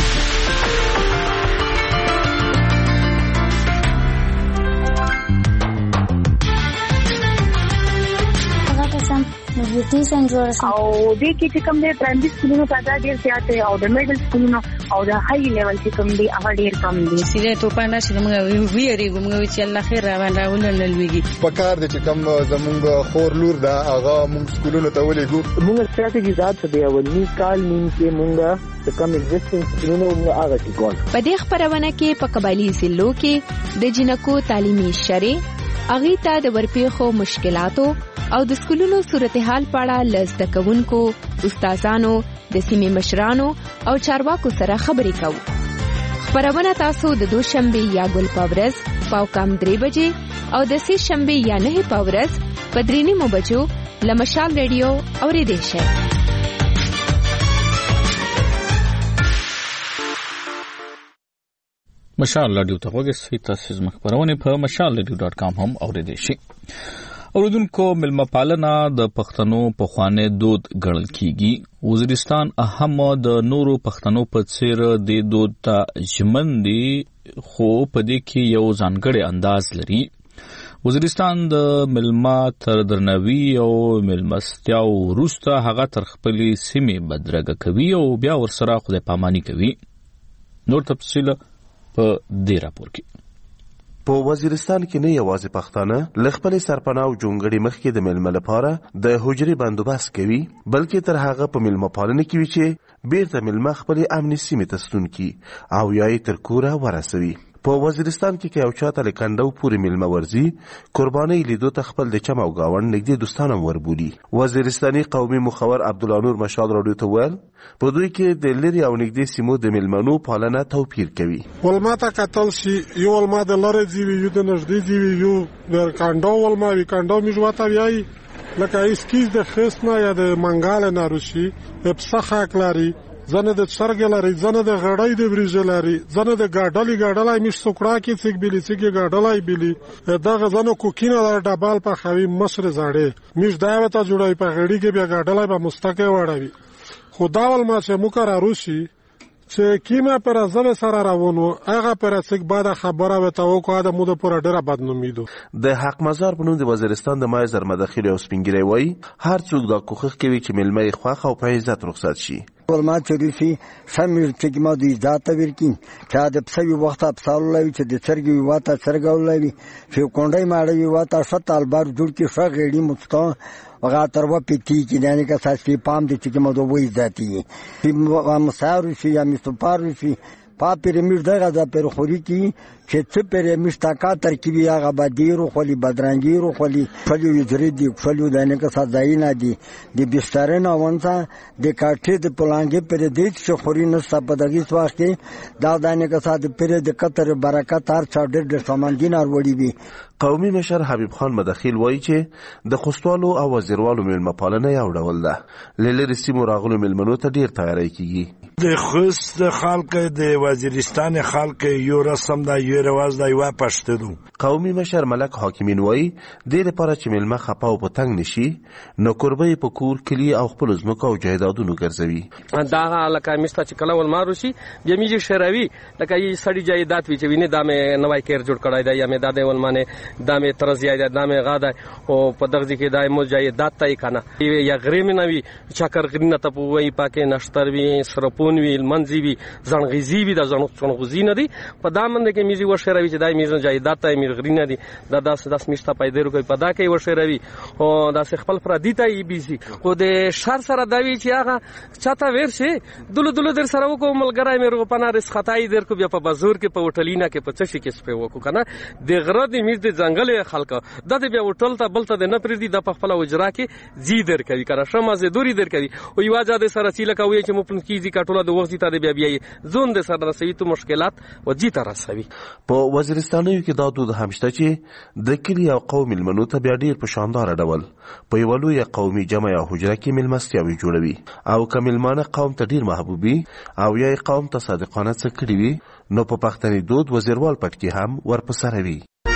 نیوټریشن جوړ شي او د کې چې کوم د پرایمري سکولونو په ډیر زیات او د میډل سکولونو او د هاي لیول چې کوم دی هغه ډیر کم دي. سیده ته پانا چې موږ ویریږو موږ چې الله خیر روان راولل لويږي په کار د چې کوم زمونږ خور لور دا هغه موږ سکولونو ته ولېګو. موږ ستراتیژي ذات دی اولنی کال نیم کې موږ د کوم ایگزیسټنګ سکولونو موږ هغه ټیکول. په دې خبرونه کې په قبایلی ضلعو کې د جنکو تعلیمي شری اغي ته د ورپېخو مشکلاتو او د سکولونو صورتحال پاړه لزده کوونکو، استادانو، د سیمې مشرانو او چارواکو سره خبرې کوو. خبرونه تاسو د دوشنبه یا ګل پاورز پاوکام 3 بجې او د سه شنبه یا 9 پاورز په 3 بجو لمشال ریډیو اوریدئ شئ. مشال رادیو ته وګورئ. تاسو زموږ خبرونه په mashalradio.com هم اوریدئ شئ. اوردونکو ملمه پالنه د پښتنو په خوانه دود ګڼل کیږي. وزیرستان اهم د نورو پښتنو په څیر د دود ته ژمن دي خو په دې کې یو ځانګړی انداز لري. وزیرستان د ملما تر درنوي او ملمستیا وروسته هغه تر خپلې سیمې بدرګه کوي او بیا ورسره خدای پاماني کوي. نور تفصیل په دې راپور کې. په وزیرستان کې نه یوازې پښتانه لخپل سرپناه او جونګړي مخ کې د ململ لپاره د حجري بندوبست کوي بلکې تر هغه په ملمه پالنه کې وی چې بیرته ملمه خپل امني سیمه تستون کی او یای تر کوره ورسوي. په وزیرستان کې یو چاته لکندو پوری ملمه ورزي قرباني لیدو ته خپل د چم او گاوند نږدې دوستانم وربولي. وزیرستاني قومي مخور عبدالنور مشال رادیو ته ویل په دوی کې د لری او نږدې سیمو د ملمنو پالنه توپیر کوي. ولماته قتل شي یو ولما د لری دی یو د نږدې دی یو د کاندو ولما وی کاندو میجواته وی لکه اسکیز د خصنا یا د منګال ناروشي ابصخه کلاري زنه د څرګ لري زنه د غړای د بریج لري زنه د ګاډلای مش سوکړه کې څګ بلی څګ ګاډلای بلی دغه زنه کوکینه د ډبال په خوي مصر زاړې مش داوته جوړای په غړي کې بیا ګاډلای په مستقه وړوي. خداول ما چې مکر روسي چې کیمه پر ازل سره روانو هغه پر څګ بعد خبره وته او کو د موده پر ډیره بدنومیدو. د حق مزار په نوم د وزیرستان د مایزر مداخله او سپینګری وای هر څوک د کوخخ کوي چې ملمه خوخه او په عزت رخصت شي. ولما چریفي سمیر چې ما د ذات ورکین چې د پسوي وخت ابصال لوي چې د چرګي واته چرګولوي چې کونډای ماړي واته شتال بار جوړ کې شغېړي مستو وغه تر و پتی کې دانه کا ساسي پام دي چې ما دوی ذاتي په مسارو شي یا مستپارو شي پا پیرمیډ دغه د پرخوري کې چې څه پیرمیډ تاکا ترکیبي هغه بدیرو خلی بدرنګیرو خلی خلی وزري دي خلی دانه کا سازای نه دي د بسترنه وانته د کاټې د پلانګې پر دې چې خوري نه سپدغي سواخ کې دا دانه کا ساده پر د کتر برکت هر چا ډېر سامان دینار وړي وي. قومي مشر حبیب خان مداخل وایي چې د خوستوالو او وزیروالو ملمه پالنه یو ډول ده. لری سیمو راغلو ملمنو ته ډیر تیاری کیږي. د خوست خلک د وزیرستان خلق یو رسم دا یو رواز دا یو پښته دو. قومي مشر ملک حاکمین وایي د لپاره چې ملمه خپه او پتنګ نشي نو قربې په کور کلی او خپل ځمکه او جایدادونو ګرځوي. دا لکه مستا چې کله ول مارو شي بیا میږي شراوي لکه یي سړی جایداد وی چې ویني دا مې نوای کیر جوړ کړای دی یا مې دا دی ول مانه دا مې ترزیای دا مې غاده او په دغه کې دا مو جایداد تای کنه یا غریمه نوي چاکر غرینه ته وای پاکه نشتر وی سرپون وی منځي وی زنغیزي وی د زنغوزي نه دی په دا منده کې میږي و شراوي چې دا میږي جایداد تای مې غرینه دی دا 10 میشته پیدا کوي په دا کې و شراوي او دا خپل فرادی ته ای بي سي او د شهر سره دا وی چې هغه چاته ورشه دلو در سره وکړو ملګری مې رو پنارس خدای در کو بیا په بازور کې په وټلینا کې په چشي کې سپه وکړو کنه د غره د میز د ځنګل خلک د بیا وټل ته بل ته نه پردي د خپل وجرا کې زی در کوي کنه شمه زه دوری در کوي او یو ځاده سره چیله کوي چې مو پن کیږي کټوله د وخت ته بیا زون د سره رسوي ته مشکلات و جی ته رسوي. په وزیرستانو کې دا دود همشته چې د کلی او قوم ملمنو ته بیا ډیر په شاندار ډول په یو لوی قومي جمع یا حجره کې ملمستیاوي جوړوي او کملمانه قوم ته ډیر محبوبي او یا قوم ته صادقانه څه کړی وي نو په پښتني دود وزیروال پټ کې هم ورپسره وي.